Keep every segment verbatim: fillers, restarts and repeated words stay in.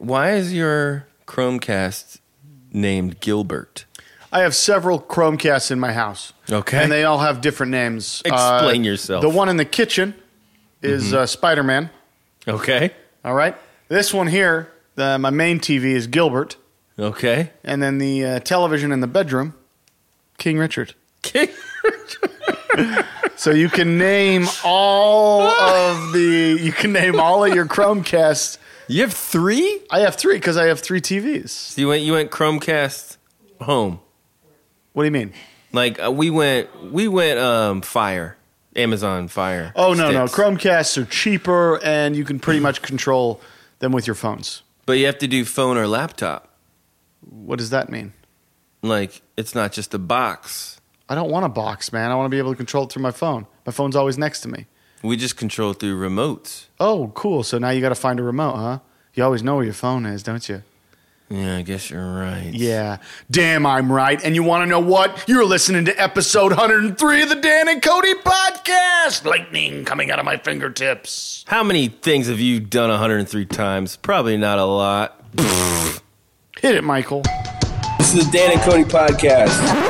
why is your Chromecast named Gilbert? I have several Chromecasts in my house. Okay. And they all have different names. Explain uh, yourself. The one in the kitchen is mm-hmm. uh, Spider-Man. Okay. All right. This one here, the, my main T V is Gilbert. Okay. And then the uh, television in the bedroom, King Richard. King Richard. So you can name all of the, you can name all of your Chromecasts. You have three? I have three because I have three T Vs. So you went, you went Chromecast home. What do you mean? Like uh, we went, we went um, Fire, Amazon Fire. Oh no, no, sticks. Chromecasts are cheaper and you can pretty much control them with your phones. But you have to do phone or laptop. What does that mean? Like it's not just a box. I don't want a box, man. I want to be able to control it through my phone. My phone's always next to me. We just control it through remotes. Oh, cool. So now you got to find a remote, huh? You always know where your phone is, don't you? Yeah, I guess you're right. Yeah. Damn, I'm right. And you want to know what? You're listening to episode one hundred three of the Dan and Cody podcast. Lightning coming out of my fingertips. How many things have you done one hundred three times? Probably not a lot. Hit it, Michael. This is the Dan and Cody podcast.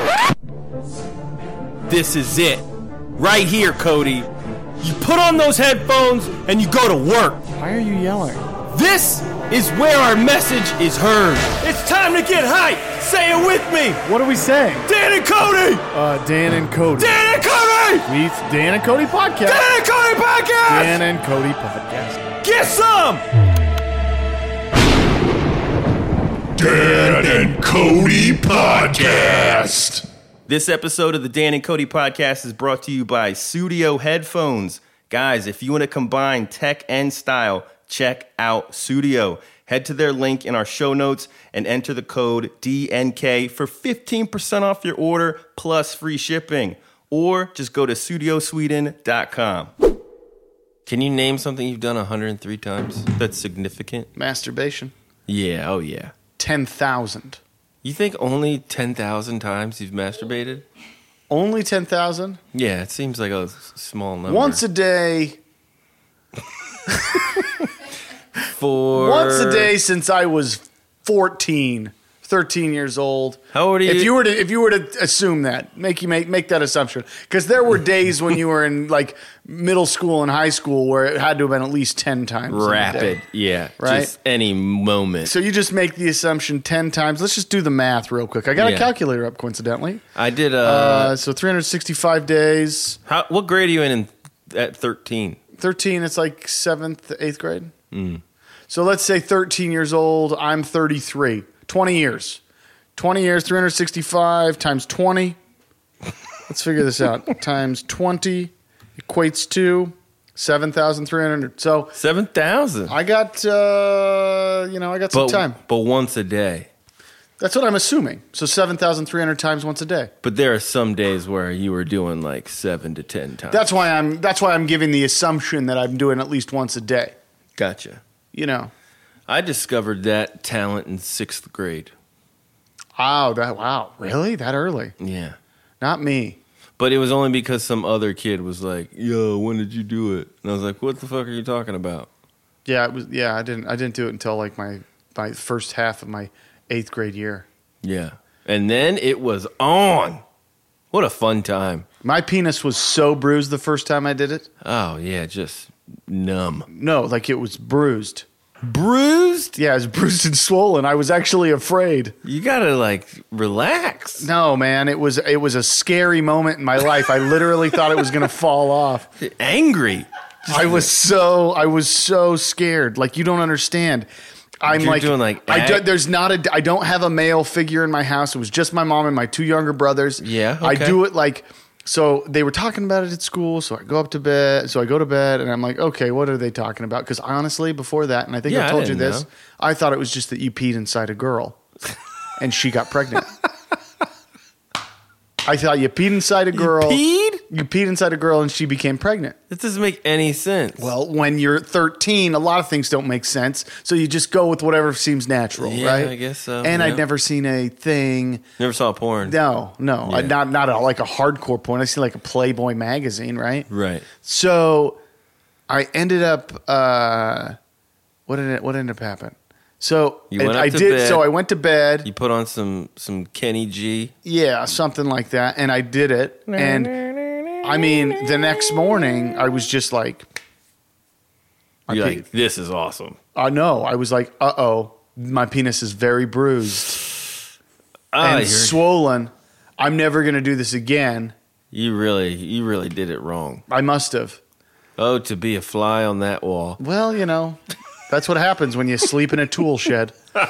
This is it. Right here, Cody. You put on those headphones and you go to work. Why are you yelling? This is where our message is heard. It's time to get hype. Say it with me. What are we saying? Dan and Cody. Uh, Dan and Cody. Dan and Cody. Meets Dan and Cody podcast. Dan and Cody podcast. Dan and Cody podcast. Get some. Dan and Cody podcast. This episode of the Dan and Cody podcast is brought to you by Sudio Headphones. Guys, if you want to combine tech and style, check out Sudio. Head to their link in our show notes and enter the code D N K for fifteen percent off your order plus free shipping. Or just go to sudio sweden dot com. Can you name something you've done one hundred three times that's significant? Masturbation. Yeah, oh yeah. ten thousand. You think only ten thousand times you've masturbated? Only ten thousand? Yeah, it seems like a small number. Once a day. For Once a day since I was fourteen, thirteen years old. How old are you? If you were to if you were to assume that, make you make make that assumption, because there were days when you were in like middle school and high school where it had to have been at least ten times. Rapid, yeah, right? Just any moment. So you just make the assumption ten times. Let's just do the math real quick. I got Yeah. a calculator up, coincidentally. I did. Uh, Uh, so three hundred sixty-five days. how? What grade are you in, in at thirteen? thirteen, it's like seventh, eighth grade. Mm. So let's say thirteen years old. I'm thirty-three. twenty years. twenty years, three hundred sixty-five times twenty. Let's figure this out. Times twenty equates to seven thousand three hundred. So Seven thousand. I got, uh, you know, I got some But time. but once a day. That's what I'm assuming. So seven thousand three hundred times once a day. But there are some days where you were doing like seven to ten times. That's why I'm. That's why I'm giving the assumption that I'm doing at least once a day. Gotcha. You know. I discovered that talent in sixth grade. Wow. That. Wow. Really? That early? Yeah. Not me. But it was only because some other kid was like, "Yo, when did you do it?" And I was like, "What the fuck are you talking about?" Yeah. It was. Yeah. I didn't. I didn't do it until like my my first half of my eighth grade year. Yeah. And then it was on. What a fun time. My penis was so bruised the first time I did it. Oh, yeah, just numb. No, like it was bruised. Bruised? Yeah, it was bruised and swollen. I was actually afraid. You gotta, like, relax. No, man, it was it was a scary moment in my life. I literally thought it was going to fall off. Angry. I was so I was so scared. Like, you don't understand. I'm You're like, doing like I do, act- there's not a I don't have a male figure in my house. It was just my mom and my two younger brothers. Yeah, I okay. do it like, so they were talking about it at school. So I go up to bed. So I go to bed and I'm like, okay, what are they talking about? Because honestly, before that, and I think Yeah, I I told you didn't this, know. I thought it was just that you peed inside a girl, and she got pregnant. I thought you peed inside a girl. peed? You peed inside a girl, and she became pregnant. That doesn't make any sense. Well, when you're thirteen, a lot of things don't make sense. So you just go with whatever seems natural, Yeah, right? I guess so, And yeah. I'd never seen a thing. Never saw porn. No, no. Yeah. I, not not a, like a hardcore porn. I see like a Playboy magazine, right? Right. So I ended up, uh, what, ended, what ended up happening? So You and went up I to did. bed. So I went to bed. You put on some some Kenny G. Yeah, something like that. And I did it. And I mean, the next morning, I was just like, my You're pe- like, this is awesome. I know. I was like, uh oh, my penis is very bruised Ah, and you're- swollen. I'm never going to do this again. you really, you really did it wrong. I must have. Oh, to be a fly on that wall. Well, you know, that's what happens when you sleep in a tool shed.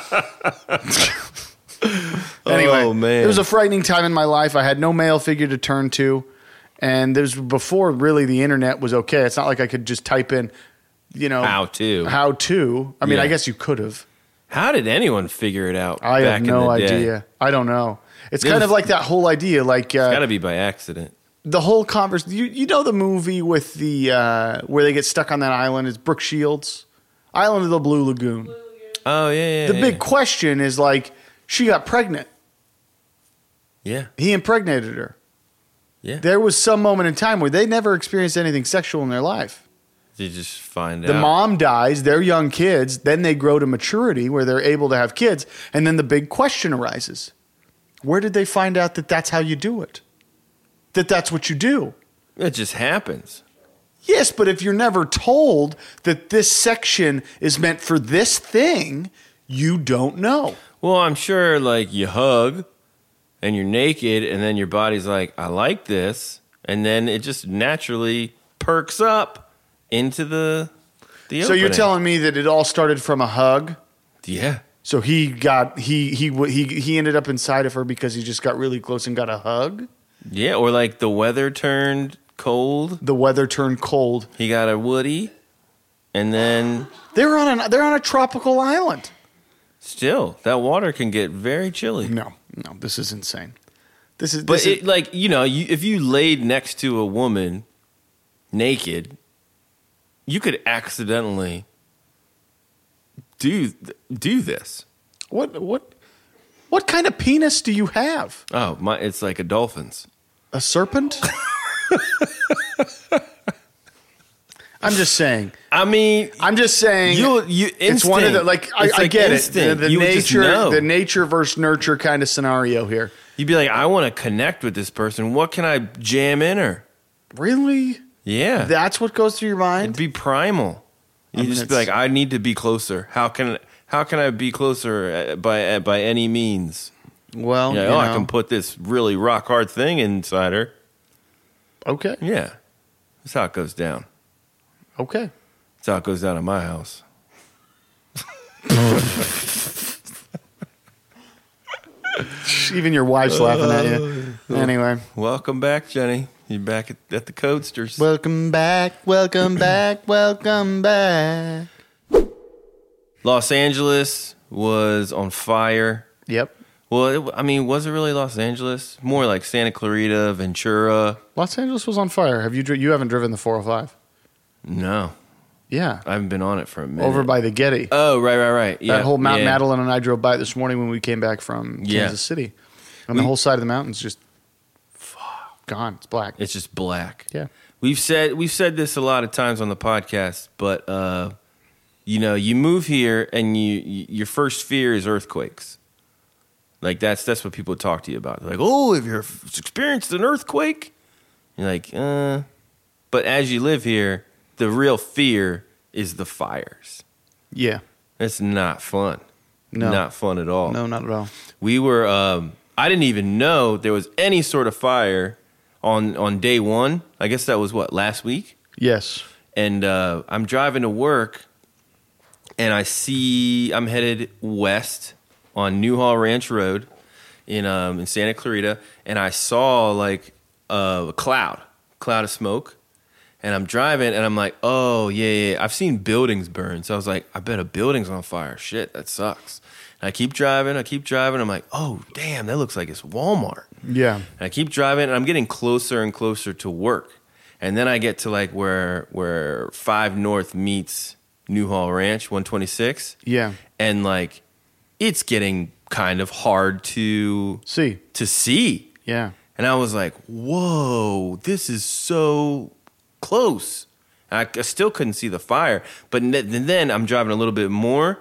Anyway, Oh, man. it was a frightening time in my life. I had no male figure to turn to. And there's before really the internet was okay. It's not like I could just type in, you know, How to? How to. I mean, Yeah. I guess you could have. How did anyone figure it out? I back have no in the day? idea. I don't know. It's It kind was- of like that whole idea, like uh, Got to be by accident. the whole converse. You, you know the movie with the uh, where they get stuck on that island is Brooke Shields, Island of the Blue Lagoon. Oh yeah, yeah. The yeah. big question is like she got pregnant. Yeah, He impregnated her. yeah. There was some moment in time where they never experienced anything sexual in their life. You just find The out. mom dies, they're young kids, then they grow to maturity where they're able to have kids, and then the big question arises. Where did they find out that that's how you do it? That that's what you do? It just happens. Yes, but if you're never told that this section is meant for this thing, you don't know. Well, I'm sure like you hug and you're naked and then your body's like, I like this. And then it just naturally perks up into the the So you're opening. telling me that it all started from a hug? Yeah. So he got he he he he ended up inside of her because he just got really close and got a hug. Yeah, or like the weather turned cold. The weather turned cold. He got a woody. And then They're on an they're on a tropical island. still, that water can get very chilly. No, no, this is insane. This is But this is, it, like, you know, you, if you laid next to a woman naked, you could accidentally do do this. what what what kind of penis do you have? Oh, my! It's like a dolphin's. A serpent? I'm just saying. I mean, I'm just saying. You- you- it's one of the like I, It's I like get instinct. it. The, the You would just nature, know. the nature versus nurture kind of scenario here. you'd be like, I want to connect with this person. What can I jam in her? Really? Yeah, That's what goes through your it'd mind? be primal. You mean, just be it's- like, I need to be closer. How can how can I be closer uh, by uh, by any means? Well, Yeah, you oh, I know. can put this really rock hard thing inside her. Okay. Yeah, that's how it goes down. Okay. That's how it goes down in my house. Even your wife's laughing at you. Anyway. Welcome back, Jenny. You back at, at the Codesters. Welcome back. Welcome back. Welcome back. Los Angeles was on fire. Yep. Well, it, I mean, was it really Los Angeles? More like Santa Clarita, Ventura. Los Angeles was on fire. Have you? dri- You haven't driven the four oh five? No, Yeah. I haven't been on it for a minute. Over by the Getty. Oh, right, right, right. Yeah, that whole Mount yeah. Madeline and I drove by it this morning when we came back from Yeah. Kansas City. And the We- whole side of the mountain's just gone. It's black. It's just black. Yeah. We've said we've said this a lot of times on the podcast, but uh, you know, you move here and you, you your first fear is earthquakes. Like that's that's what people talk to you about. They're like, oh, have you experienced an earthquake? You're like, uh. But as you live here, the real fear is the fires. Yeah. It's not fun. No. Not fun at all. No, not at all. We were. Um, I didn't even know there was any sort of fire on on day one. I guess that was what, last week. Yes. And uh, I'm driving to work, and I see I'm headed west on Newhall Ranch Road in um, in Santa Clarita, and I saw like uh, a cloud, cloud of smoke, and I'm driving, and I'm like, oh yeah, yeah, yeah. I've seen buildings burn, so I was like, I bet a building's on fire. Shit, that sucks. And I keep driving, I keep driving. I'm like, oh damn, that looks like it's Walmart. Yeah. And I keep driving, and I'm getting closer and closer to work. And then I get to like where where five North meets Newhall Ranch, one twenty-six. Yeah. And like, it's getting kind of hard to See. to see. Yeah. And I was like, whoa, this is so close. And I, I still couldn't see the fire. But n- then I'm driving a little bit more,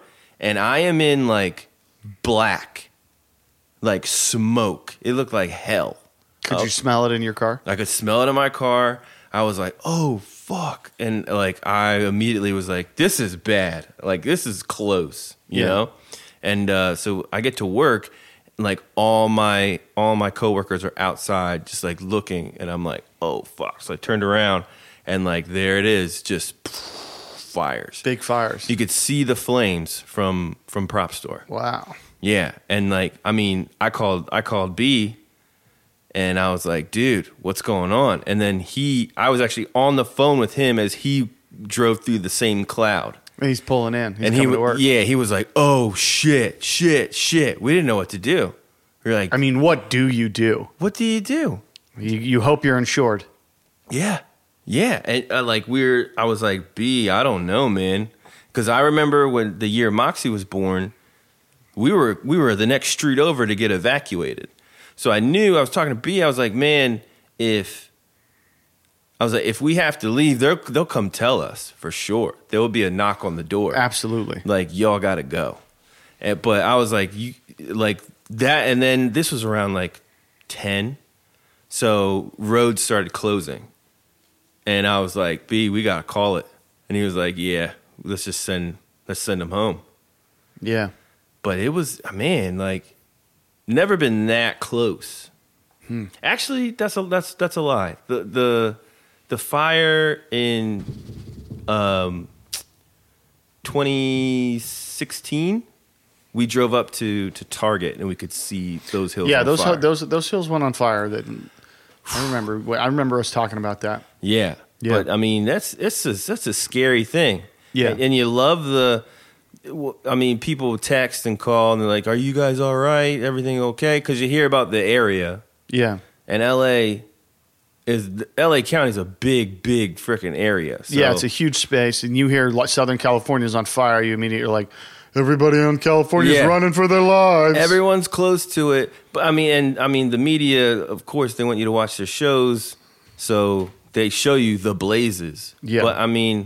and I am in like black, like smoke. It looked like hell. Could Oh. you smell it in your car? I could smell it in my car. I was like, oh, fuck. And like, I immediately was like, this is bad. Like, this is close, you Yeah. know? And uh, so I get to work, and like all my all my coworkers are outside just like looking, and I'm like, oh, fuck. So I turned around, and like, there it is, just fires. Big fires. You could see the flames from from Prop Store. Wow. Yeah, and like, I mean, I called I called B, and I was like, dude, what's going on? And then he, I was actually on the phone with him as he drove through the same cloud. And he's pulling in. He's and coming he, to work. yeah, he was like, oh shit, shit, shit. We didn't know what to do. We were like, I mean, what do you do? what do you do? You, you hope you're insured. Yeah, yeah, and uh, like we're, I was like, B, I don't know, man, because I remember when the year Moxie was born, we were we were the next street over to get evacuated. So I knew, I was talking to B, I was like, man, if I was like, if we have to leave, they'll they'll come tell us for sure. There will be a knock on the door. Absolutely. Like, y'all got to go. And, but I was like, you like that, and then this was around like ten, so roads started closing, and I was like, B, we got to call it. And he was like, yeah, let's just send let's send them home. Yeah. But it was, man, like, never been that close. Hmm. Actually, that's a that's that's a lie. The the the fire in um twenty sixteen, we drove up to to Target and we could see those hills. Yeah, on those fire. those those hills went on fire. That I remember. I remember us talking about that. Yeah. Yeah. But I mean, that's it's a, that's a scary thing. Yeah. And, and you love the. I mean, people text and call and they're like, "Are you guys all right? Everything okay?" Because you hear about the area, Yeah. and L A is L A County is a big, big freaking area. So Yeah, it's a huge space, and you hear like Southern California's on fire. You immediately are like, everybody in California's Yeah. running for their lives. everyone's close to it. But I mean, and I mean, the media, of course, they want you to watch their shows, so they show you the blazes. Yeah. But I mean.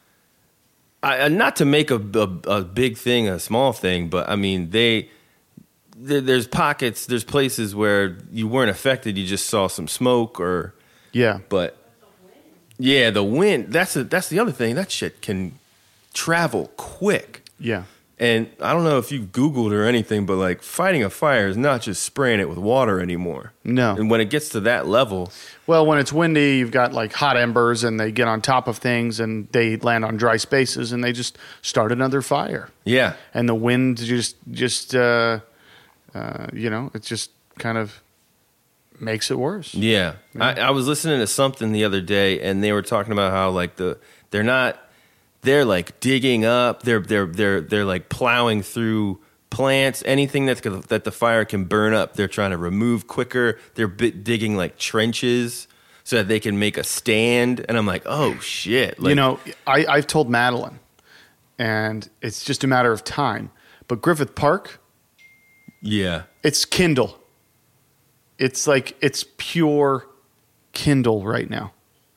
I, not to make a, a, a big thing a small thing, but I mean they there, there's pockets, there's places where you weren't affected, you just saw some smoke or Yeah. but yeah, the wind. That's a, that's the other thing. That shit can travel quick, Yeah. and I don't know if you Googled or anything, but like fighting a fire is not just spraying it with water anymore. No. And when it gets to that level, Well, when it's windy, you've got like hot embers, and they get on top of things, and they land on dry spaces, and they just start another fire. yeah, And the wind just just uh, uh, you know, it just kind of makes it worse. Yeah, I, I was listening to something the other day, and they were talking about how like the they're not they're like digging up, they're they're they're they're like plowing through plants, anything that's gonna, that the fire can burn up. They're trying to remove quicker. They're bit digging like trenches so that they can make a stand. And I'm like, oh shit, like, you know, I, I've told Madeline, and it's just a matter of time. But Griffith Park, yeah, it's Kindle. It's like it's pure Kindle right now.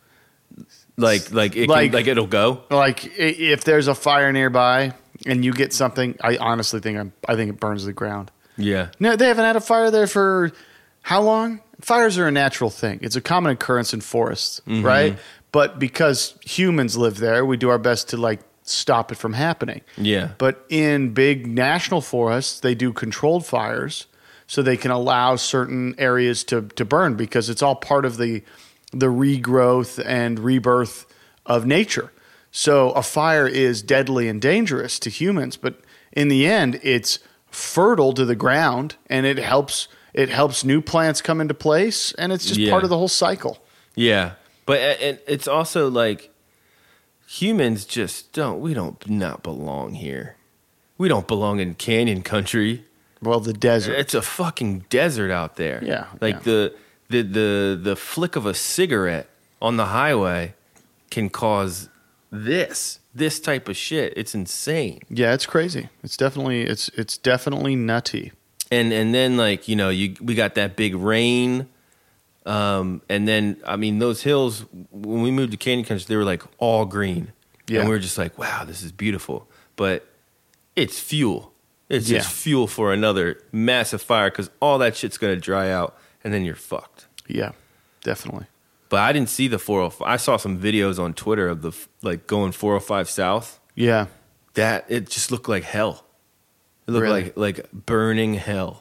like like it Like- can, like it'll go. Like i- if there's a fire nearby and you get something, I honestly think I'm, I think it burns the ground. Yeah, No, they haven't had a fire there for how long? Fires are a natural thing. It's a common occurrence in forests, Mm-hmm. right? But because humans live there, we do our best to like stop it from happening. yeah, But in big national forests, they do controlled fires so they can allow certain areas to, to burn because it's all part of the the regrowth and rebirth of nature. So a fire is deadly and dangerous to humans, but in the end, it's fertile to the ground and it helps it helps new plants come into place, and it's just Yeah. part of the whole cycle. yeah. But it, it's also like humans just don't. We don't not belong here. We don't belong in canyon country. Well, the desert. It's a fucking desert out there. Yeah, Like yeah. the the the the flick of a cigarette on the highway can cause this this type of shit. It's insane. Yeah, it's crazy. It's definitely it's it's definitely nutty. And and then like, you know, you we got that big rain. Um, and then I mean those hills when we moved to Canyon Country, they were like all green. Yeah. And we were just like, wow, this is beautiful. But it's fuel. It's Yeah. just fuel for another massive fire because all that shit's going to dry out and then you're fucked. Yeah, definitely. But I didn't see the four oh five. I saw some videos on Twitter of the like going four oh five south. Yeah. That it just looked like hell. It looked Really? like like burning hell.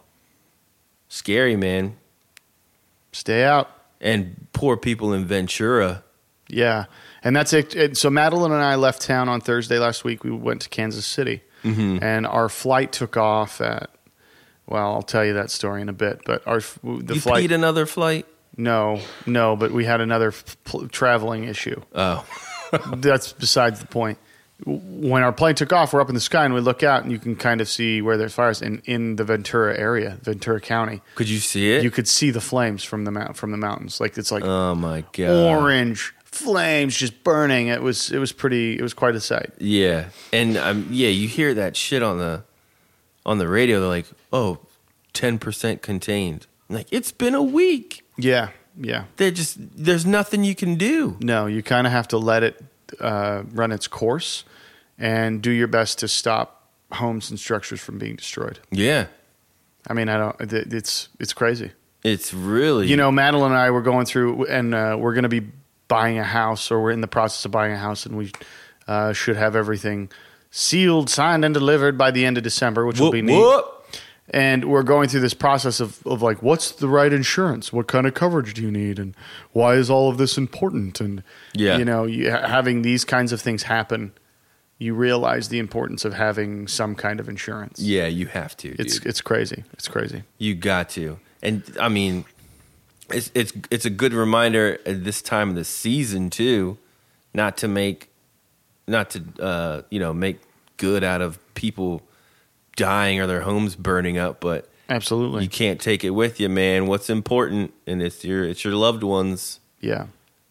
Scary, man. Stay out. And poor people in Ventura. Yeah. And that's it. it. So Madeline and I left town on Thursday last week. We went to Kansas City. Mm-hmm. And our flight took off at, well, I'll tell you that story in a bit. But our the you flight. peed another flight? No, no, but we had another f- pl- traveling issue. Oh. That's besides the point. When our plane took off, we're up in the sky and we look out and you can kind of see where there's fires in, in the Ventura area, Ventura County. Could you see it? You could see the flames from the mount from the mountains. Like it's like Oh my god. orange flames just burning. It was it was pretty. It was quite a sight. Yeah, and um, yeah, you hear that shit on the on the radio. They're like, "Oh, ten percent contained." I'm like, it's been a week. Yeah, yeah. They're just there's nothing you can do. No, you kind of have to let it uh, run its course and do your best to stop homes and structures from being destroyed. Yeah, I mean, I don't. it- It's it's crazy. it's really You know, Madeline and I were going through, and uh, we're going to be buying a house, or we're in the process of buying a house, and we uh, should have everything sealed, signed, and delivered by the end of December, which will Whoop, be neat. whoop. And we're going through this process of, of like, what's the right insurance? What kind of coverage do you need? And why is all of this important? And, Yeah. you know, you, having these kinds of things happen, you realize the importance of having some kind of insurance. Yeah, you have to. It's dude. it's crazy. It's crazy. You got to. And I mean, it's it's it's a good reminder at this time of the season too, not to make not to uh, you know, make good out of people dying or their homes burning up, but Absolutely. you can't take it with you, man. What's important, and it's your it's your loved ones. Yeah.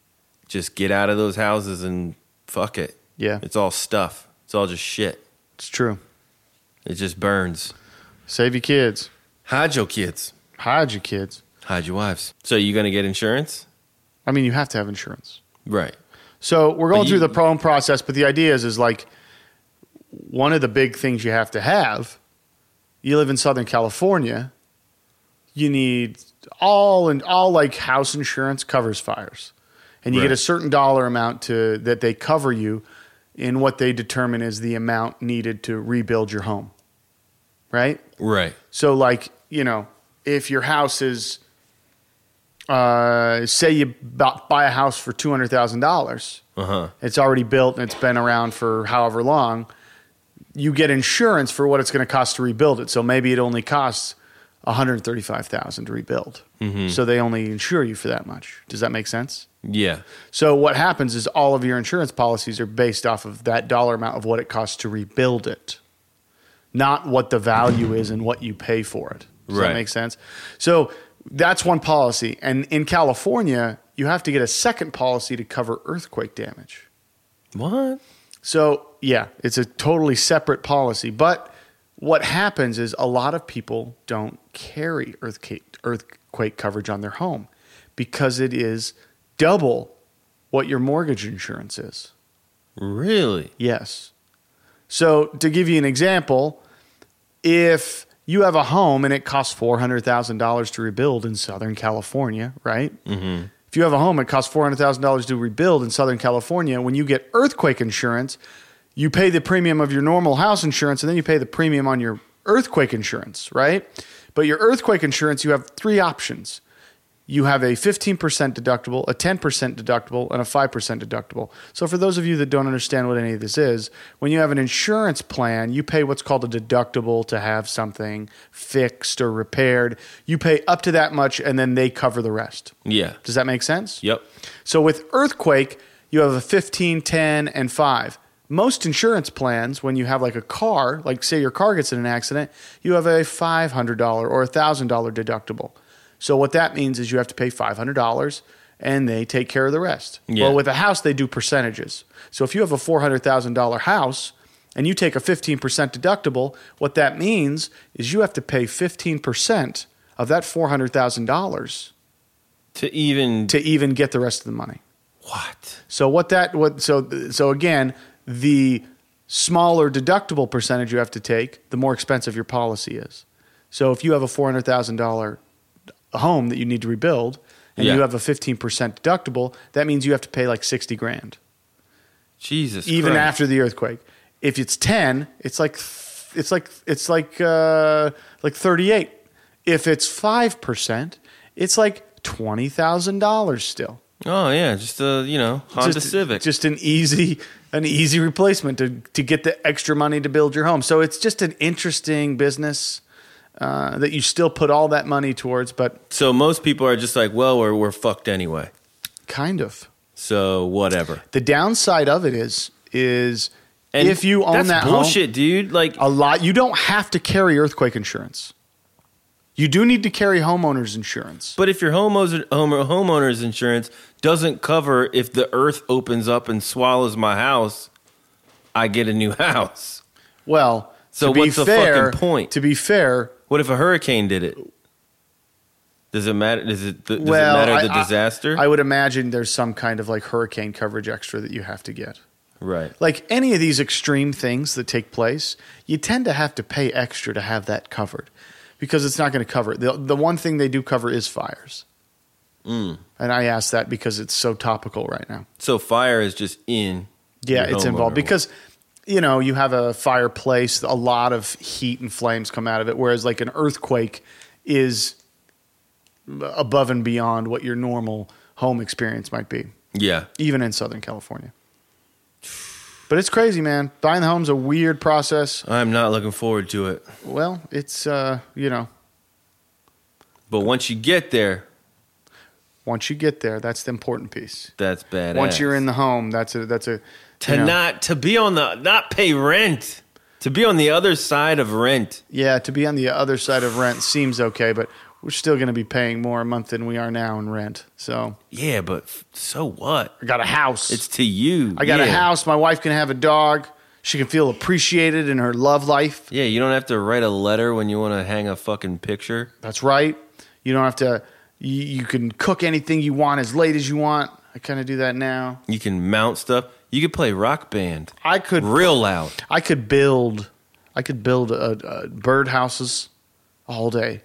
Just get out of those houses and fuck it. Yeah. It's all stuff. It's all just shit. It's true. It just burns. Save your kids. Hide your kids. Hide your kids. Hide your wives. So you gonna get insurance? I mean, you have to have insurance. Right. So we're going But through you- the prone process, but the idea is, is like one of the big things you have to have. You live in Southern California. You need all and all like house insurance covers fires, and you Right. get a certain dollar amount to that they cover you in what they determine is the amount needed to rebuild your home. Right. Right. So, like, you know, if your house is, uh, say you bu- buy a house for two hundred thousand dollars, Uh-huh. it's already built and it's been around for however long, you get insurance for what it's going to cost to rebuild it. So maybe it only costs one hundred thirty-five thousand dollars to rebuild. Mm-hmm. So they only insure you for that much. Does that make sense? Yeah. So what happens is all of your insurance policies are based off of that dollar amount of what it costs to rebuild it, not what the value is and what you pay for it. Does Right. that make sense? So that's one policy. And in California, you have to get a second policy to cover earthquake damage. What? So, yeah, it's a totally separate policy. But what happens is a lot of people don't carry earthquake, earthquake coverage on their home because it is double what your mortgage insurance is. Really? Yes. So, to give you an example, if you have a home and it costs four hundred thousand dollars to rebuild in Southern California, right? Mm-hmm. If you have a home, it costs four hundred thousand dollars to rebuild in Southern California. When you get earthquake insurance, you pay the premium of your normal house insurance, and then you pay the premium on your earthquake insurance, right? But your earthquake insurance, you have three options. You have a fifteen percent deductible, a ten percent deductible, and a five percent deductible. So for those of you that don't understand what any of this is, when you have an insurance plan, you pay what's called a deductible to have something fixed or repaired. You pay up to that much, and then they cover the rest. Yeah. Does that make sense? Yep. So with earthquake, you have a fifteen, ten, and five. Most insurance plans, when you have like a car, like say your car gets in an accident, you have a five hundred dollars or a one thousand dollars deductible. So what that means is you have to pay five hundred dollars and they take care of the rest. Yeah. Well, with a house, they do percentages. So if you have a four hundred thousand dollars house and you take a fifteen percent deductible, what that means is you have to pay fifteen percent of that four hundred thousand dollars To even to even get the rest of the money. what? So what that what so so again, the smaller deductible percentage you have to take, the more expensive your policy is. So if you have a four hundred thousand dollars home that you need to rebuild and Yeah. you have a fifteen percent deductible, that means you have to pay like sixty grand. Jesus Even Christ. after the earthquake. If it's ten, it's like it's like it's like uh, like thirty-eight. If it's five percent, it's like twenty thousand dollars still. Oh, yeah, just a, you know, Honda just, Civic. Just an easy an easy replacement to to get the extra money to build your home. So it's just an interesting business uh, that you still put all that money towards, but So most people are just like, well, we're, we're fucked anyway. kind of. So whatever. The downside of it is is And if you own that's that bullshit, dude. Like, home, a lot you don't have to carry earthquake insurance. You do need to carry homeowners insurance. but if your homeowner's, home, homeowner's insurance doesn't cover if the earth opens up and swallows my house, I get a new house. Well, So to be what's the fair, fucking point? To be fair, What if a hurricane did it? Does it matter? Does it, does well, it matter I- the I- disaster? I would imagine there's some kind of like hurricane coverage extra that you have to get. right. Like any of these extreme things that take place, you tend to have to pay extra to have that covered because it's not going to cover it. The, the one thing they do cover is fires. Mm. And I ask that because it's so topical right now. So fire is just in. Yeah, your it's homeowner. involved because, you know, you have a fireplace, a lot of heat and flames come out of it, whereas like an earthquake is above and beyond what your normal home experience might be, Yeah. even in Southern California. But it's crazy, man. Buying the home's a weird process. I'm not looking forward to it. Well, it's, uh, you know, But once you get there, once you get there, that's the important piece. that's badass. Once you're in the home, that's a, that's a, to you know, not to be on the not pay rent, to be on the other side of rent. yeah, to be on the other side of rent seems okay, but we're still going to be paying more a month than we are now in rent. So Yeah, but f- so what? I got a house. It's to you. I got a Yeah. house. My wife can have a dog. She can feel appreciated in her love life. Yeah, you don't have to write a letter when you want to hang a fucking picture. That's right. You don't have to. You, you can cook anything you want as late as you want. I kind of do that now. You can mount stuff. You could play rock band I could. real loud. I could build. I could build a, a bird houses all day.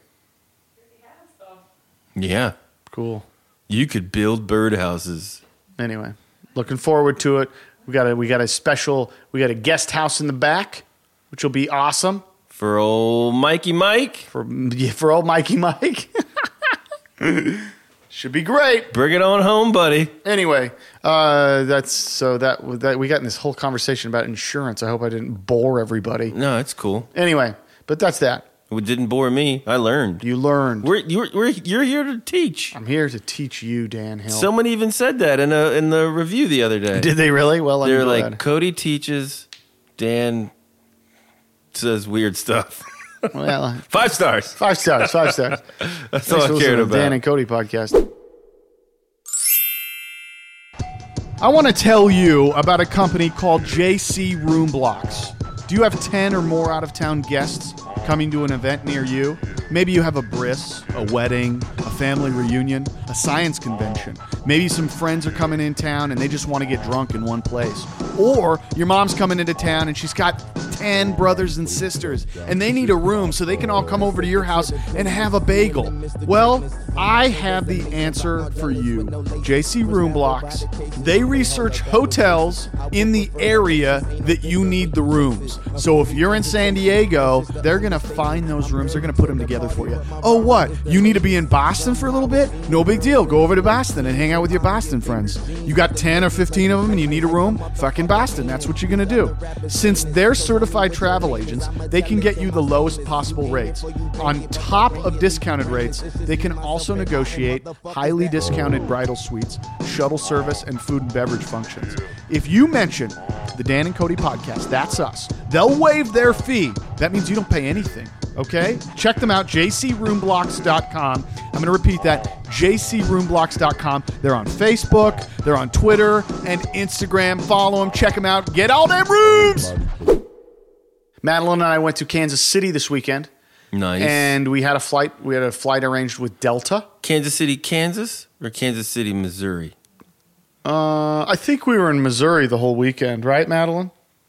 Yeah, Cool. you could build birdhouses. Anyway, looking forward to it. We got a we got a special. We got a guest house in the back, which will be awesome For old Mikey Mike. for yeah, for old Mikey Mike. Should be great. Bring it on home, buddy. Anyway, uh, that's so that that we got in this whole conversation about insurance. I hope I didn't bore everybody. No, it's cool. Anyway, but that's that. It didn't bore me. I learned. You learned. We're, you're, we're, you're here to teach. I'm here to teach you, Dan Hill. Someone even said that in a in the review the other day. Did they really? Well, I'm They're glad. like, Cody teaches, Dan says weird stuff. well, Five stars. five stars, five stars. That's Thanks all for I listening cared to about. the Dan and Cody podcast. I want to tell you about a company called J C Room Blocks. Do you have ten or more out-of-town guests coming to an event near you? Maybe you have a bris, a wedding, a family reunion, a science convention. Maybe some friends are coming in town and they just want to get drunk in one place. Or your mom's coming into town and she's got ten brothers and sisters and they need a room so they can all come over to your house and have a bagel. Well, I have the answer for you. J C Room Blocks. They research hotels in the area that you need the rooms. So if you're in San Diego, they're going to find those rooms. They're going to put them together for you. Oh, what? You need to be in Boston for a little bit? No big deal. Go over to Boston and hang out with your Boston friends. You got ten or fifteen of them and you need a room? Fucking Boston. That's what you're going to do. Since they're certified travel agents, they can get you the lowest possible rates. On top of discounted rates, they can also negotiate highly discounted bridal suites, shuttle service, and food and beverage functions. If you mention the Dan and Cody podcast, that's us, they'll waive their fee. That means you don't pay anything, okay? Check them out, j c room blocks dot com. I'm going to repeat that, j c room blocks dot com. They're on Facebook, they're on Twitter and Instagram. Follow them, check them out, get all them rooms! Madeline and I went to Kansas City this weekend. Nice. And we had a flight. We had a flight arranged with Delta. Kansas City, Kansas, or Kansas City, Missouri? Uh, I think we were in Missouri the whole weekend, right, Madeline?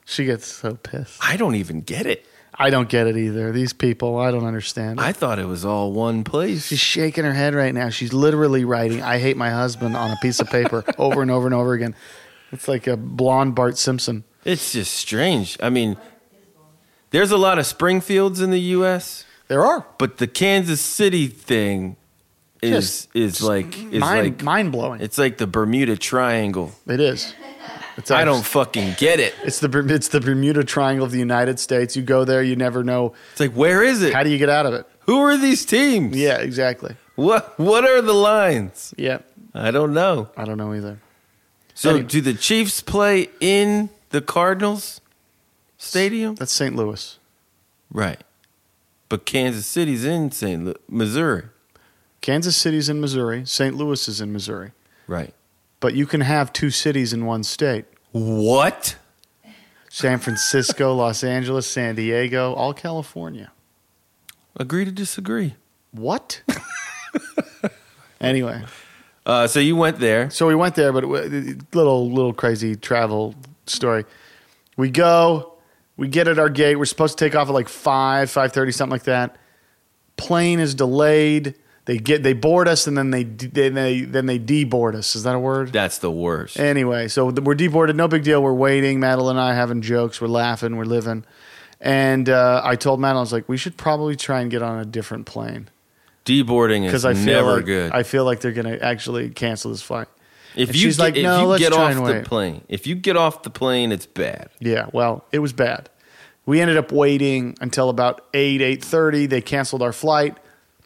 She gets so pissed. I don't even get it. I don't get it either. These people, I don't understand. I thought it was all one place. She's shaking her head right now. She's literally writing, I hate my husband on a piece of paper over and over and over again. It's like a blonde Bart Simpson. It's just strange. I mean, there's a lot of Springfields in the U S, There are. but the Kansas City thing is Just- is just like is mind, like mind-blowing. it's like the Bermuda Triangle. It is. It's I actually- don't fucking get it. It's the Berm- it's the Bermuda Triangle of the United States. You go there, you never know. It's like, where is it? How do you get out of it? Who are these teams? Yeah, exactly. What what are the lines? Yeah, I don't know. I don't know either. So Anyway. do the Chiefs play in the Cardinals stadium? That's Saint Louis. Right. But Kansas City's in Saint Louis, Missouri. Kansas City's in Missouri. Saint Louis is in Missouri. Right. But you can have two cities in one state. What? San Francisco, Los Angeles, San Diego, all California. Agree to disagree. What? Anyway, Uh, so you went there. so we went there, but it wa- little little crazy travel story. We go, we get at our gate. We're supposed to take off at like five, five thirty, something like that. Plane is delayed. They get they board us, and then they de- then they then they deboard us. Is that a word? That's the worst. Anyway, so th- we're deboarded. No big deal. We're waiting. Madeline and I are having jokes. We're laughing. We're living. And uh, I told Madeline, I was like, we should probably try and get on a different plane Deboarding is because I feel never like good. I feel like they're going to actually cancel this flight. if and you she's get, like, if "No, you let's get try off and the wait." plane, if you get off the plane, it's bad. Yeah, well, it was bad. We ended up waiting until about eight, eight thirty. They canceled our flight.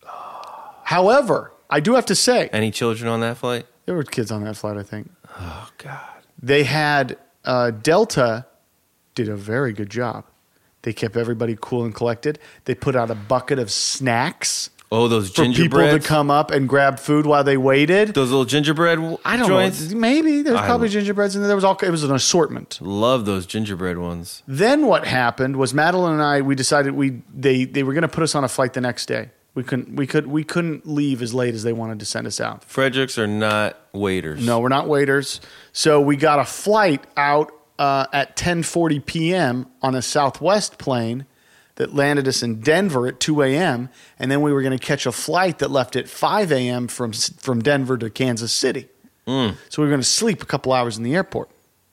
However, I do have to say, Any children on that flight? there were kids on that flight, I think. Oh God. They had uh, Delta did a very good job. They kept everybody cool and collected. They put out a bucket of snacks Oh, those for people to gingerbread. come up and grab food while they waited. Those little gingerbread w- I don't joints. know. Maybe there's I probably don't- gingerbreads in there. There was all. It was an assortment. Love those gingerbread ones. Then what happened was Madeline and I. We decided we they they were going to put us on a flight the next day. We couldn't we could we couldn't leave as late as they wanted to send us out. Fredericks are not waiters. No, we're not waiters. So we got a flight out uh, at ten forty p.m. on a Southwest plane that landed us in Denver at two a.m. And then we were going to catch a flight that left at five a.m. from from Denver to Kansas City. Mm. So we were going to sleep a couple hours in the airport.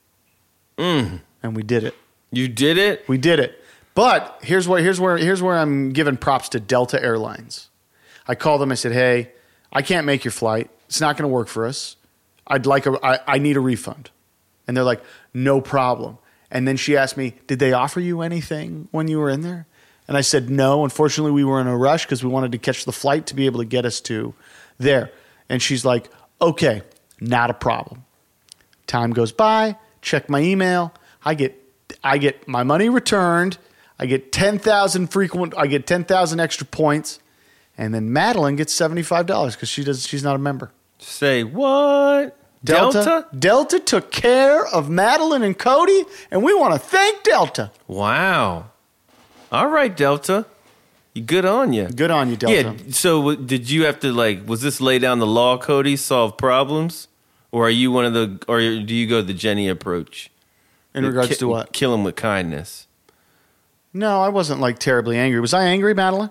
Mm. And we did it. You did it? We did it. But here's where here's where here's where I'm giving props to Delta Airlines. I called them. I said, "Hey, I can't make your flight. It's not going to work for us. I'd like a I, I need a refund." And they're like, "No problem." And then she asked me, "Did they offer you anything when you were in there?" And I said, "No. Unfortunately, we were in a rush because we wanted to catch the flight to be able to get us to there." And she's like, "Okay, not a problem." Time goes by. Check my email. I get I get my money returned. I get ten thousand frequent. I get ten thousand extra points, and then Madeline gets seventy five dollars because she does. She's not a member. Say what? Delta, Delta? Delta took care of Madeline and Cody, and we want to thank Delta. Wow. All right, Delta. You good on you. Good on you, Delta. Yeah. So w- did you have to like? Was this lay down the law, Cody? Solve problems, or are you one of the? Or do you go the Jenny approach? In regards Ki- to what? Kill him with kindness. No, I wasn't like terribly angry. Was I angry, Madeline?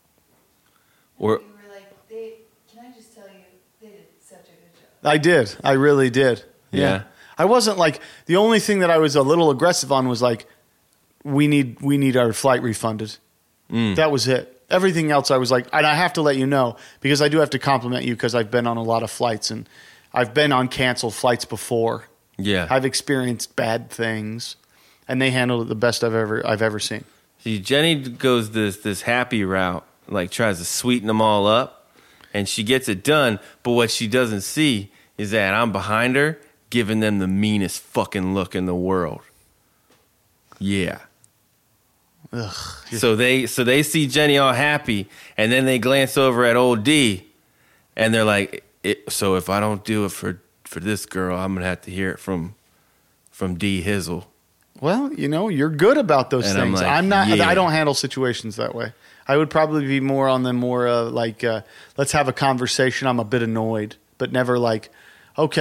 Or You were like, they, can I just tell you, they did such a good job. I did. I really did. Yeah. I wasn't like the only thing that I was a little aggressive on was like, we need we need our flight refunded. Mm. That was it. Everything else I was like, and I have to let you know because I do have to compliment you because I've been on a lot of flights and I've been on canceled flights before. yeah. I've experienced bad things, and they handled it the best I've ever I've ever seen. See, Jenny goes this this happy route, like tries to sweeten them all up, and she gets it done. But what she doesn't see is that I'm behind her, giving them the meanest fucking look in the world. Yeah. Ugh. So they so they see Jenny all happy, and then they glance over at old D, and they're like, it, "So if I don't do it for for this girl, I'm gonna have to hear it from from D Hizzle." Well, you know, you're good about those And I'm things. like, I'm not. yeah. I don't handle situations that way. I would probably be more on the more uh, like, uh, let's have a conversation. I'm a bit annoyed, but never like, okay,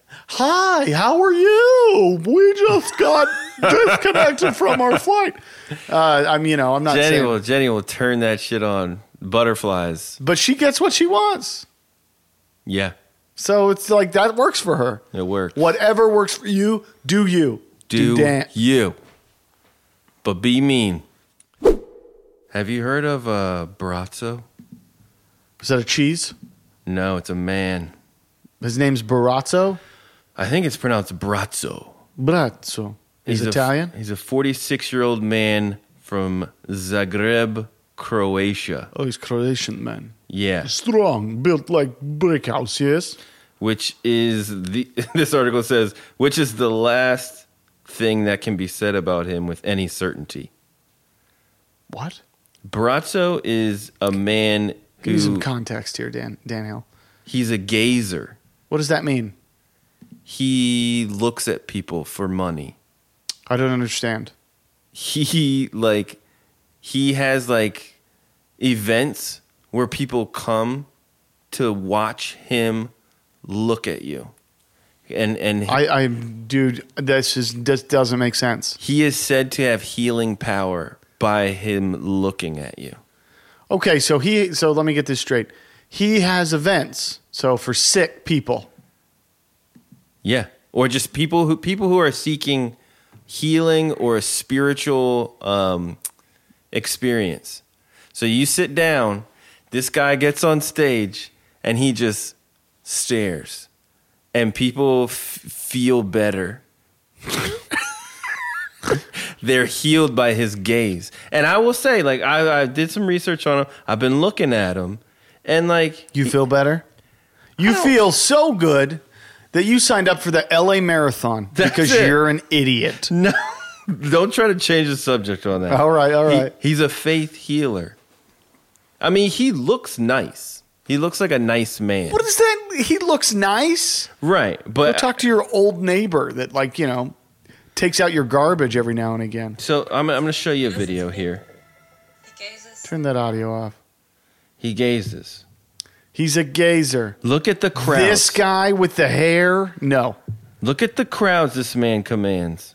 Hi, how are you? We just got disconnected from our flight. Uh, I'm, you know, I'm not Jenny saying, will Jenny will turn that shit on. Butterflies. but she gets what she wants. Yeah, So it's like that works for her. it works. Whatever works for you, do you. Do Dan. you? But be mean. Have you heard of uh, Barazzo? Is that a cheese? No, it's a man. His name's Barazzo. I think it's pronounced Brazzo. Brazzo. He's, a- Italian? he's a forty-six-year-old man from Zagreb, Croatia. Oh, he's Croatian, man. Yeah, Strong, built like brick house, yes? which is the this article says, which is the last thing that can be said about him with any certainty. What? Brazzo is a man Give me some who context here, Dan. Dan Hill. he's a gazer. What does that mean? He looks at people for money. I don't understand. He like he has like events where people come to watch him look at you. And and I, I, dude, this is this doesn't make sense. he is said to have healing power by him looking at you. Okay, so he, so let me get this straight. He has events, so for sick people. Yeah, or just people who people who are seeking healing or a spiritual um, experience. So you sit down, this guy gets on stage, and he just stares, and people f- feel better. They're healed by his gaze. And I will say, like, I, I did some research on him. I've been looking at him, and like, You feel better? You feel so good that you signed up for the L A Marathon That's because it. you're an idiot. no, don't try to change the subject on that. All right, all He- right. he's a faith healer. I mean, he looks nice. He looks like a nice man. What is that? He looks nice. Right, Go but talk to your old neighbor that, like, you know, takes out your garbage every now and again. so I'm, I'm going to show you a video here. Turn that audio off. He gazes. He's a gazer. Look at the crowds. This guy with the hair? No. Look at the crowds this man commands.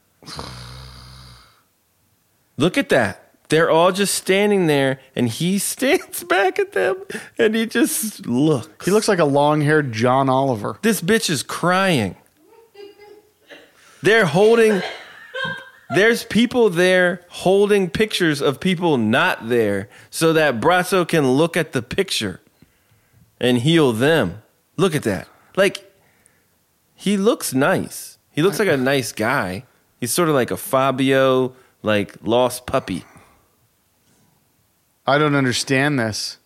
Look at that. They're all just standing there, and he stands back at them, and he just looks. He looks like a long-haired John Oliver. This bitch is crying. They're holding. There's people there holding pictures of people not there so that Brazzo can look at the picture and heal them. Look at that. Like, he looks nice. He looks like a nice guy. He's sort of like a Fabio, like, lost puppy. I don't understand this.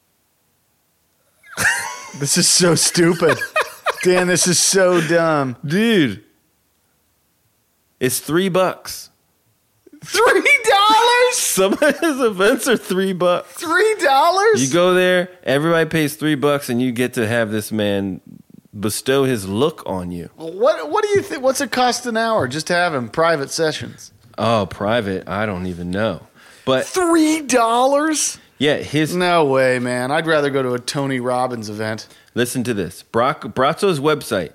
This is so stupid. Dan, this is so dumb. Dude. It's three bucks. Three dollars? Some of his events are three bucks. Three dollars? You go there, everybody pays three bucks, and you get to have this man bestow his look on you. What What do you think? What's it cost an hour just to have him private sessions? Oh, private? I don't even know. But Three dollars? yeah, his No way, man. I'd rather go to a Tony Robbins event. listen to this. Brock, Brazzo's website,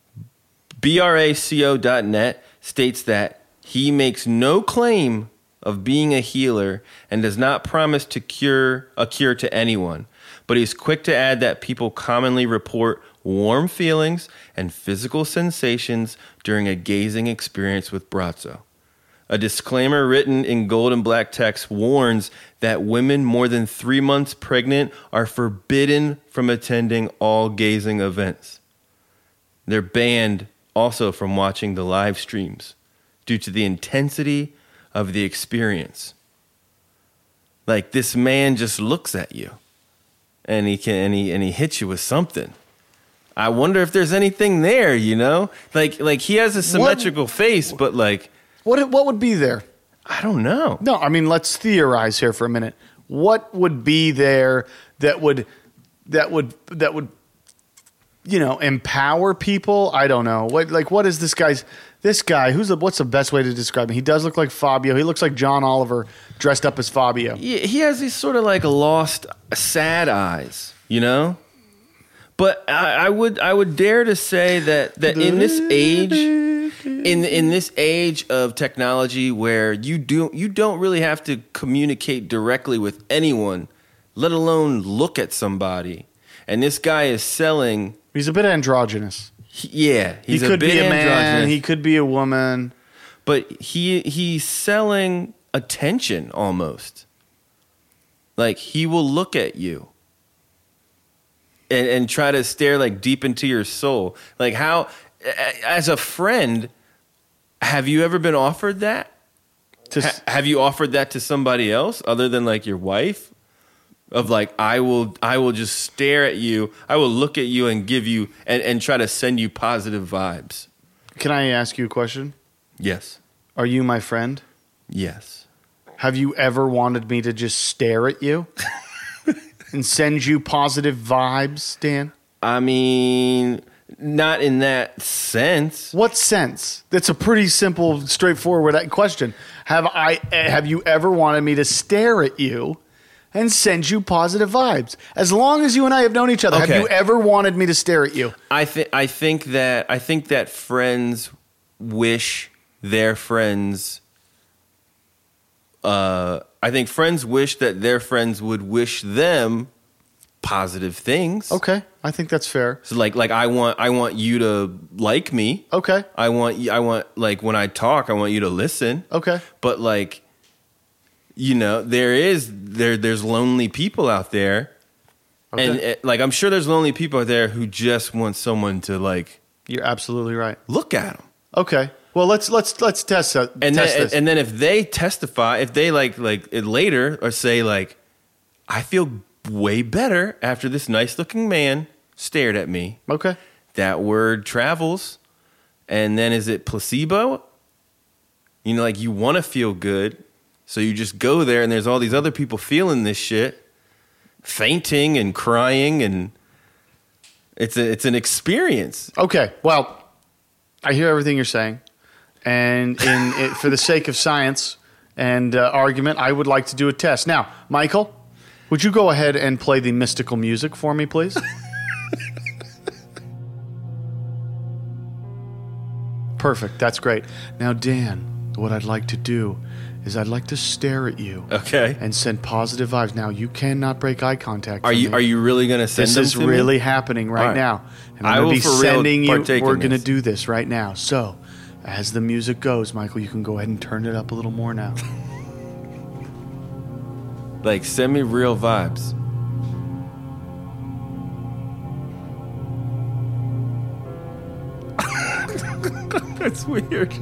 braco dot net, states that he makes no claim of being a healer and does not promise to cure a cure to anyone. But he's quick to add that people commonly report warm feelings and physical sensations during a gazing experience with Brazzo. A disclaimer written in gold and black text warns that women more than three months pregnant are forbidden from attending all gazing events. They're banned also from watching the live streams due to the intensity of the experience. Like, this man just looks at you and he can and he and he hits you with something. I wonder if there's anything there, you know? Like like he has a symmetrical face, but like, What What would be there? I don't know. No, I mean, let's theorize here for a minute. What would be there that would that would that would you know empower people? I don't know. What like what is this guy's this guy? Who's the, what's the best way to describe him? He does look like Fabio. He looks like John Oliver dressed up as Fabio. He, he has these sort of like lost, sad eyes, you know? But I, I would I would dare to say that that in this age, in in this age of technology where you do you don't really have to communicate directly with anyone, let alone look at somebody. And this guy is selling. He's a bit androgynous. He, yeah, he's he could a bit be a man. androgynous. He could be a woman. But he he's selling attention almost. Like he will look at you and, and try to stare like deep into your soul. Like how, as a friend, have you ever been offered that? To ha- have you offered that to somebody else other than like your wife? Of like, I will I will just stare at you. I will look at you and give you and, and try to send you positive vibes. Can I ask you a question? Yes. Are you my friend? Yes. Have you ever wanted me to just stare at you and send you positive vibes, Dan? I mean, not in that sense. What sense? That's a pretty simple, straightforward question. Have I? Have you ever wanted me to stare at you and send you positive vibes? As long as you and I have known each other, Okay. have you ever wanted me to stare at you? I think I think that I think that friends wish their friends. Uh, I think friends wish that their friends would wish them positive things. Okay, I think that's fair. So like like I want I want you to like me. Okay, I want y- I want like when I talk I want you to listen. okay. But like, you know, there is there there's lonely people out there, Okay. and uh, like I'm sure there's lonely people out there who just want someone to like You're absolutely right. look at them. Okay. Well, let's let's let's test that. And test then this. and then if they testify, if they like like it later or say like, I feel way better after this nice looking man stared at me. okay. That word travels, and then is it placebo? You know, like you want to feel good, so you just go there, and there's all these other people feeling this shit, fainting and crying, and it's a, it's an experience. Okay. Well, I hear everything you're saying, and in it, for the sake of science and uh, argument, I would like to do a test. Now, Michael, would you go ahead and play the mystical music for me, please? Perfect. That's great. Now, Dan, what I'd like to do is I'd like to stare at you Okay. and send positive vibes. Now, you cannot break eye contact. Are from you me. are you really gonna send This them is to me? really happening right, All right. now. And I I'm will going to be for real sending you. partake We're in going to this. do this right now. So, as the music goes, Michael, you can go ahead and turn it up a little more now. Like send me real vibes. That's weird.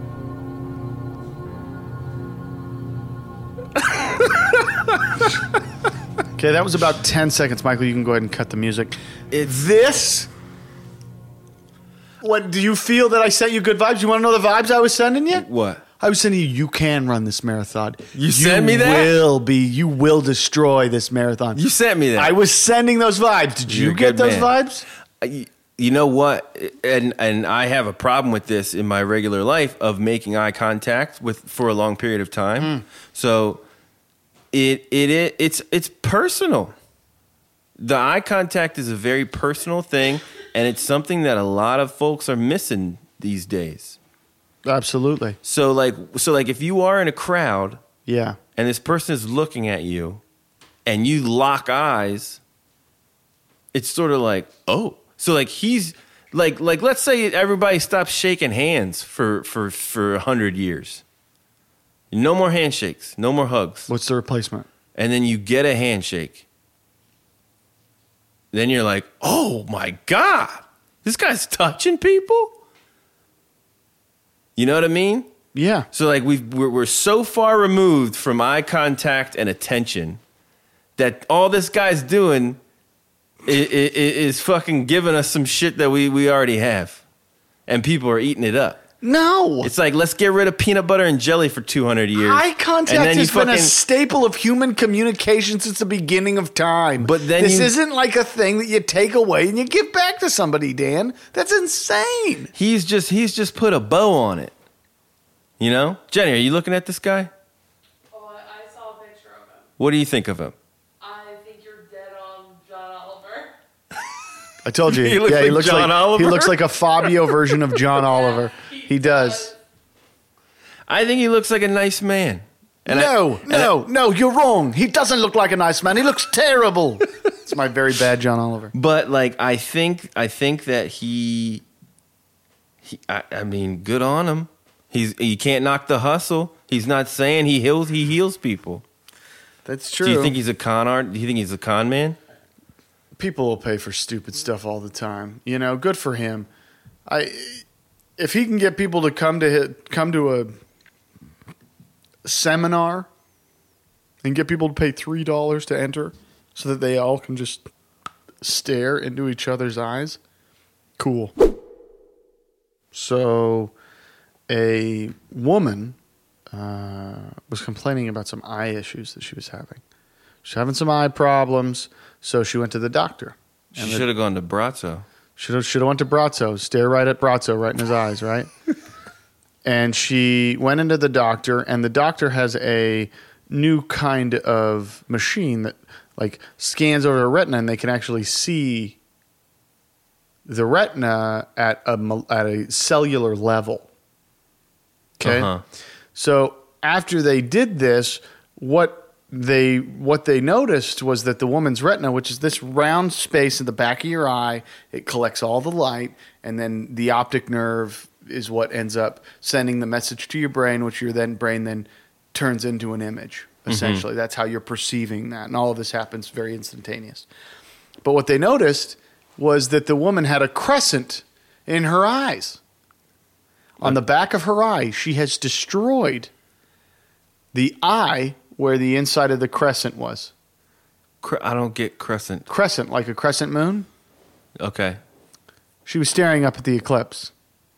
Okay, that was about ten seconds, Michael. You can go ahead and cut the music. It's This. What do you feel that I sent you good vibes? You want to know the vibes I was sending you? what? I was sending you. You can run this marathon. You sent me that? Will be. You will destroy this marathon. You sent me that. I was sending those vibes. Did you You're a get good those man. vibes? I- You know what? And and I have a problem with this in my regular life of making eye contact with for a long period of time. So it, it it it's it's personal. The eye contact is a very personal thing, and it's something that a lot of folks are missing these days. Absolutely. So like so like if you are in a crowd Yeah. and this person is looking at you and you lock eyes, it's sort of like, oh. So like he's like like let's say everybody stops shaking hands for for for a hundred years. No more handshakes, no more hugs. What's the replacement? And then you get a handshake. Then you're like, oh my God, this guy's touching people? You know what I mean? Yeah. So like we've, we're we're so far removed from eye contact and attention that all this guy's doing is, is fucking giving us some shit that we, we already have, and people are eating it up. No. It's like let's get rid of peanut butter and jelly for two hundred years. Eye contact and then has you been a fucking- staple of human communication since the beginning of time. But then this you- isn't like a thing that you take away and you give back to somebody, Dan. That's insane. He's just he's just put a bow on it. You know, Jenny, are you looking at this guy? Oh, I, I saw a picture of him. What do you think of him? I think you're dead on John Oliver. I told you. He looks yeah, he like looks John like Oliver. he looks like a Fabio version of John Oliver. He does. I think he looks like a nice man. And no, I, and no, no, you're wrong. He doesn't look like a nice man. He looks terrible. It's my very bad John Oliver. I, but like, I think, I think that he, he I, I mean, good on him. He's you can't knock the hustle. He's not saying he heals. He heals people. That's true. Do you think he's a con art? Do you think he's a con man? People will pay for stupid stuff all the time. You know, good for him. I if he can get people to come to hit, come to a seminar and get people to pay three dollars to enter so that they all can just stare into each other's eyes. Cool. So a woman uh, was complaining about some eye issues that she was having. She's having some eye problems, so she went to the doctor. She should have gone to Brazzo. Should have should have went to Brazzo. Stare right at Brazzo, right in his eyes, right? And she went into the doctor, and the doctor has a new kind of machine that like scans over the retina, and they can actually see the retina at a at a cellular level. Okay, Uh-huh. so after they did this, what they what they noticed was that the woman's retina, which is this round space in the back of your eye, it collects all the light, and then the optic nerve is what ends up sending the message to your brain, which your then brain then turns into an image. Essentially, mm-hmm. That's how you're perceiving that, and all of this happens very instantaneous. But what they noticed was that the woman had a crescent in her eyes. On the back of her eye, she has destroyed the eye where the inside of the crescent was. Cre- I don't get crescent. Crescent, like a crescent moon. Okay. She was staring up at the eclipse.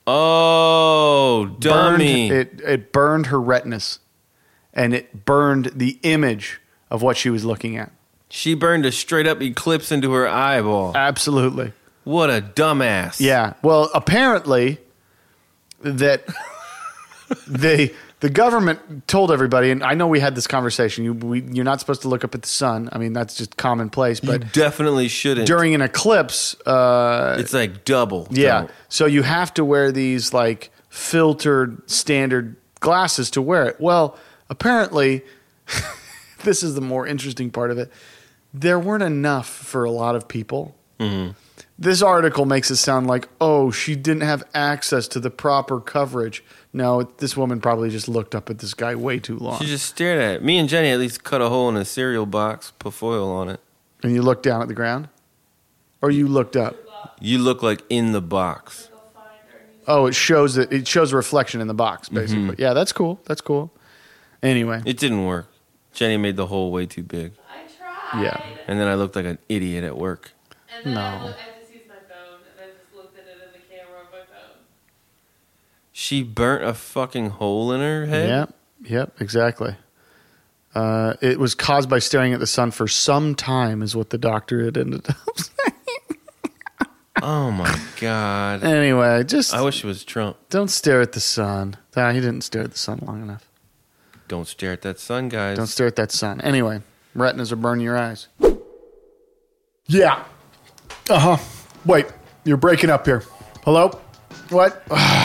Oh, dummy. Burned, it, it burned her retinas, and it burned the image of what she was looking at. She burned a straight up eclipse into her eyeball. Absolutely. What a dumbass. Yeah. Well, apparently that they the government told everybody, and I know we had this conversation. You we, you're not supposed to look up at the sun. I mean, that's just commonplace. But you definitely shouldn't. During an eclipse, uh, it's like double. Yeah. Double. So you have to wear these like filtered standard glasses to wear it. Well, apparently, this is the more interesting part of it. There weren't enough for a lot of people. Mm-hmm. This article makes it sound like, oh, she didn't have access to the proper coverage. No, this woman probably just looked up at this guy way too long. She just stared at it. Me and Jenny at least cut a hole in a cereal box, put foil on it. And you looked down at the ground? Or you looked up? You look like in the box. Oh, it shows it. It shows a reflection in the box, basically. Mm-hmm. Yeah, that's cool. That's cool. Anyway. It didn't work. Jenny made the hole way too big. I tried. Yeah. And then I looked like an idiot at work. And then No. I, look, I just used my phone, and I just looked at it in the camera of my phone. She burnt a fucking hole in her head? Yep, yep, exactly. Uh, it was caused by staring at the sun for some time, is what the doctor had ended up saying. Oh, my God. Anyway, just... I wish it was Trump. Don't stare at the sun. Nah, he didn't stare at the sun long enough. Don't stare at that sun, guys. Don't stare at that sun. Anyway, retinas are burning your eyes. Yeah. Uh-huh. Wait, you're breaking up here. Hello? What?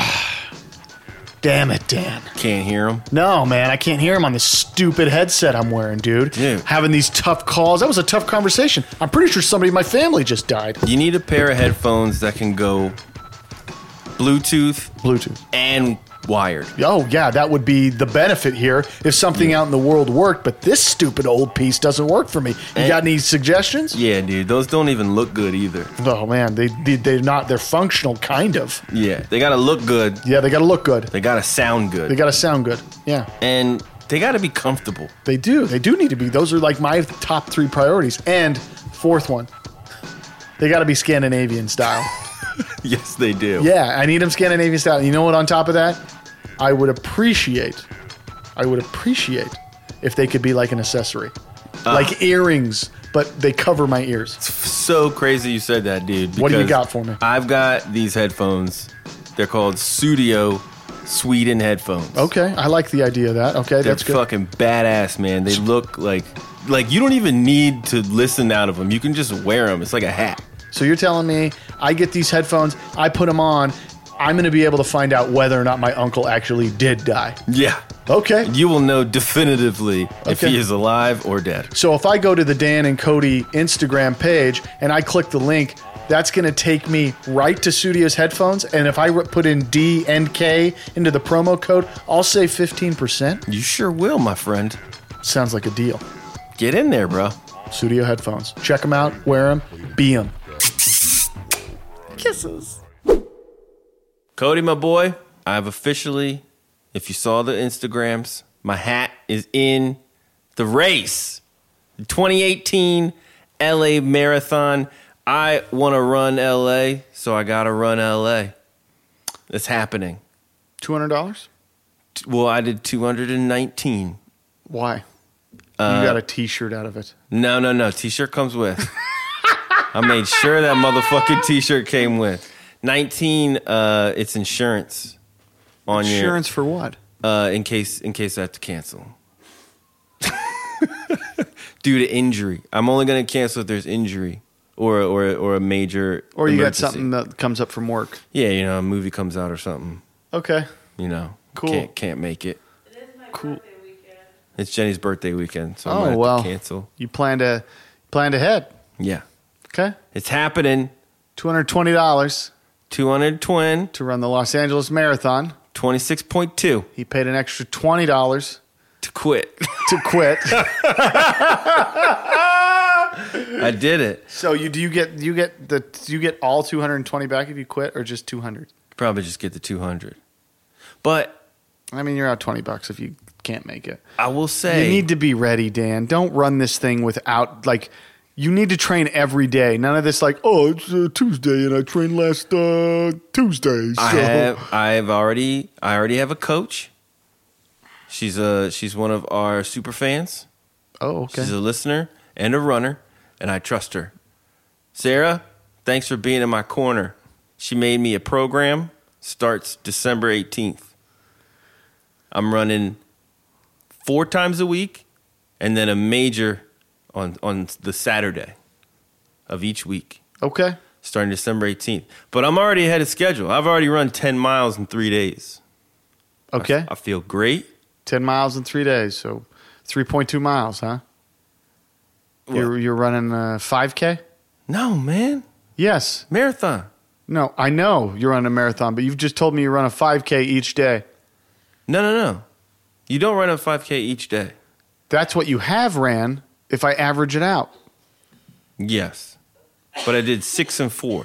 Damn it, Dan. Can't hear him. No, man, I can't hear him on this stupid headset I'm wearing, dude. Dude. Having these tough calls. That was a tough conversation. I'm pretty sure somebody in my family just died. You need a pair of headphones that can go Bluetooth Bluetooth. and wired. Oh, yeah, that would be the benefit here if something yeah. out in the world worked, but this stupid old piece doesn't work for me. You and, got any suggestions? Yeah, dude, those don't even look good either. Oh, man, they, they, they're not, they're functional, kind of. Yeah, they gotta look good. Yeah, they gotta look good. They gotta sound good. They gotta sound good, yeah. And they gotta be comfortable. They do, they do need to be. Those are like my top three priorities. And fourth one, they gotta be Scandinavian style. Yes, they do. Yeah, I need them Scandinavian style. You know what? On top of that, I would appreciate, I would appreciate if they could be like an accessory, uh, like earrings, but they cover my ears. It's so crazy you said that, dude. What do you got for me? I've got these headphones. They're called Studio Sweden headphones. Okay, I like the idea of that. Okay, They're that's good. Fucking badass, man. They look like like you don't even need to listen out of them. You can just wear them. It's like a hat. So you're telling me I get these headphones, I put them on, I'm going to be able to find out whether or not my uncle actually did die. Yeah. Okay. You will know definitively if Okay. he is alive or dead. So if I go to the Dan and Cody Instagram page and I click the link, that's going to take me right to Studio's headphones. And if I re- put in D and K into the promo code, I'll save fifteen percent. You sure will, my friend. Sounds like a deal. Get in there, bro. Studio headphones. Check them out, wear them, be them. Kisses. Cody, my boy, I've officially, if you saw the Instagrams, my hat is in the race. The twenty eighteen L A Marathon. I want to run L A, so I got to run L A. It's happening. two hundred dollars? Well, I did two hundred nineteen. Why? Uh, you got a t-shirt out of it. No, no, no. T-shirt comes with. I made sure that motherfucking T-shirt came with. nineteen, uh, it's insurance on Insurance for what? your, uh, in case in case I have to cancel. Due to injury. I'm only going to cancel if there's injury or or or a major Or you got emergency. something that comes up from work. Yeah, you know, a movie comes out or something. Okay. You know, Cool. Can't can't make it. It is my Cool. birthday weekend. It's Jenny's birthday weekend, so I'm Oh, gonna have well. to cancel. You planned a planned ahead. Yeah, Okay. it's happening. two hundred twenty dollars two hundred twin, to run the Los Angeles Marathon. twenty-six point two He paid an extra twenty dollars to quit. to quit. I did it. So you do you get you get the do you get all two hundred twenty back if you quit, or just two hundred? Probably just get the two hundred. But I mean, you're out twenty bucks if you can't make it. I will say, You need to be ready, Dan. Don't run this thing without like. You need to train every day. None of this like, oh, it's uh, Tuesday and I trained last uh, Tuesday. So. I have I have already I already have a coach. She's a she's one of our super fans. Oh, okay. She's a listener and a runner, and I trust her. Sarah, thanks for being in my corner. She made me a program. Starts December eighteenth. I'm running four times a week, and then a major on on the Saturday of each week, Okay. starting December eighteenth. But I'm already ahead of schedule. I've already run ten miles in three days. Okay. I feel great. ten miles in three days. So three point two miles, huh? You're, you're running a five K? No, man. Yes. Marathon. No, I know you're running a marathon, but you've just told me you run a five K each day. No, no, no. You don't run a five K each day. That's what you have ran if I average it out. Yes. But I did six and four.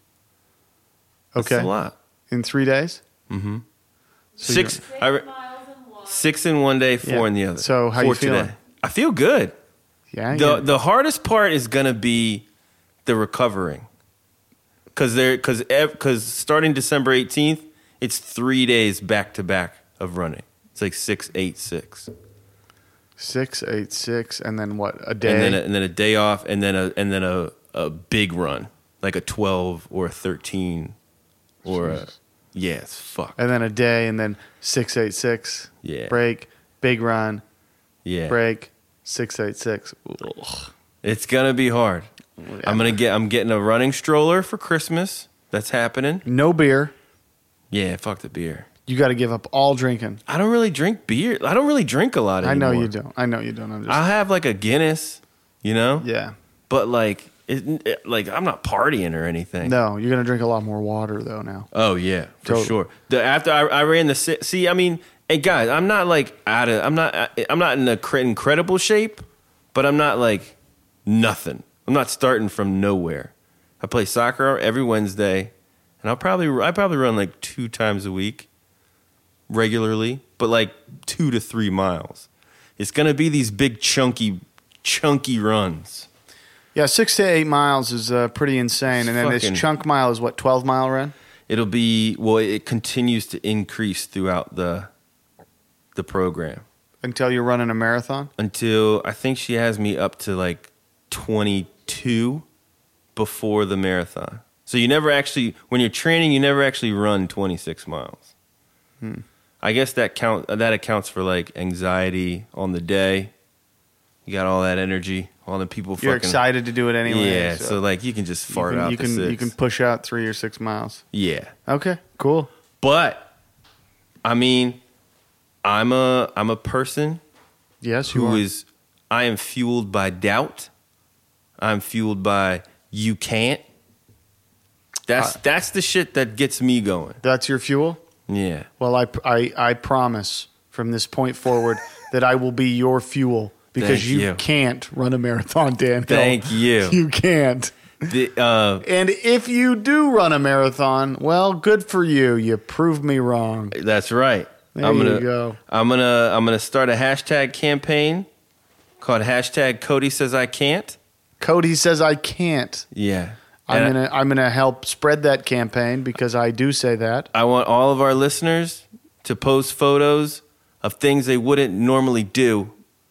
That's Okay. a lot. In three days? Six, I, re- Six miles in one. six in one day, four Yeah. in the other. So how four you feeling? today. I feel good. Yeah. The yeah. the hardest part is gonna be the recovering, because there because because starting December eighteenth, it's three days back to back of running. It's like six, eight, six, Six, eight, six, and then what? A day? and then a, and then a day off, and then a and then a, a big run, like a twelve or a thirteen, or a yeah, it's fuck and then a day, and then six, eight, six. Yeah. Break, big run, yeah. break, six, eight, six. Ugh. It's gonna be hard. I'm gonna get. I'm getting a running stroller for Christmas. That's happening. No beer. Yeah, fuck the beer. You got to give up all drinking. I don't really drink beer. I don't really drink a lot I anymore. know you don't. I know you don't. I'm just. I have like a Guinness, you know. yeah. But like, it, it- like I'm not partying or anything. No, you're gonna drink a lot more water though now. Oh yeah, for Totally. sure. The after I, I ran the si- see, I mean, hey guys, I'm not like out of. I'm not. I'm not in a cr- incredible shape, but I'm not like nothing. I'm not starting from nowhere. I play soccer every Wednesday, and I'll probably I probably run like two times a week, regularly, but like two to three miles. It's gonna be these big chunky, chunky runs. Yeah, six to eight miles is uh, pretty insane, It's and then fucking- this chunk mile is what, twelve mile run? It'll be well. It continues to increase throughout the the program Until you're running a marathon. until I think she has me up to like twenty-two before the marathon. So you never actually, when you're training, you never actually run twenty-six miles. I guess that count that accounts for like anxiety on the day. You got all that energy all the people You're fucking excited to do it anyway. Yeah, so, like you can just you fart can, out you the can six. you can push out three or six miles. Yeah. Okay, cool. But I mean, I'm a I'm a person Yes, you who are. is I am fueled by doubt. I'm fueled by you can't. That's Uh, that's the shit that gets me going. That's your fuel? Yeah. Well, I, I, I promise from this point forward that I will be your fuel because Thank you, you. can't run a marathon, Dan Hill. Thank you. You can't. The, uh, And if you do run a marathon, well, good for you. You proved me wrong. that's right. There I'm you gonna, go. I'm gonna I'm gonna start a hashtag campaign called hashtag Cody Says I Can't. Cody says I can't. Yeah. I'm And gonna I'm gonna help spread that campaign because I do say that. I want all of our listeners to post photos of things they wouldn't normally do.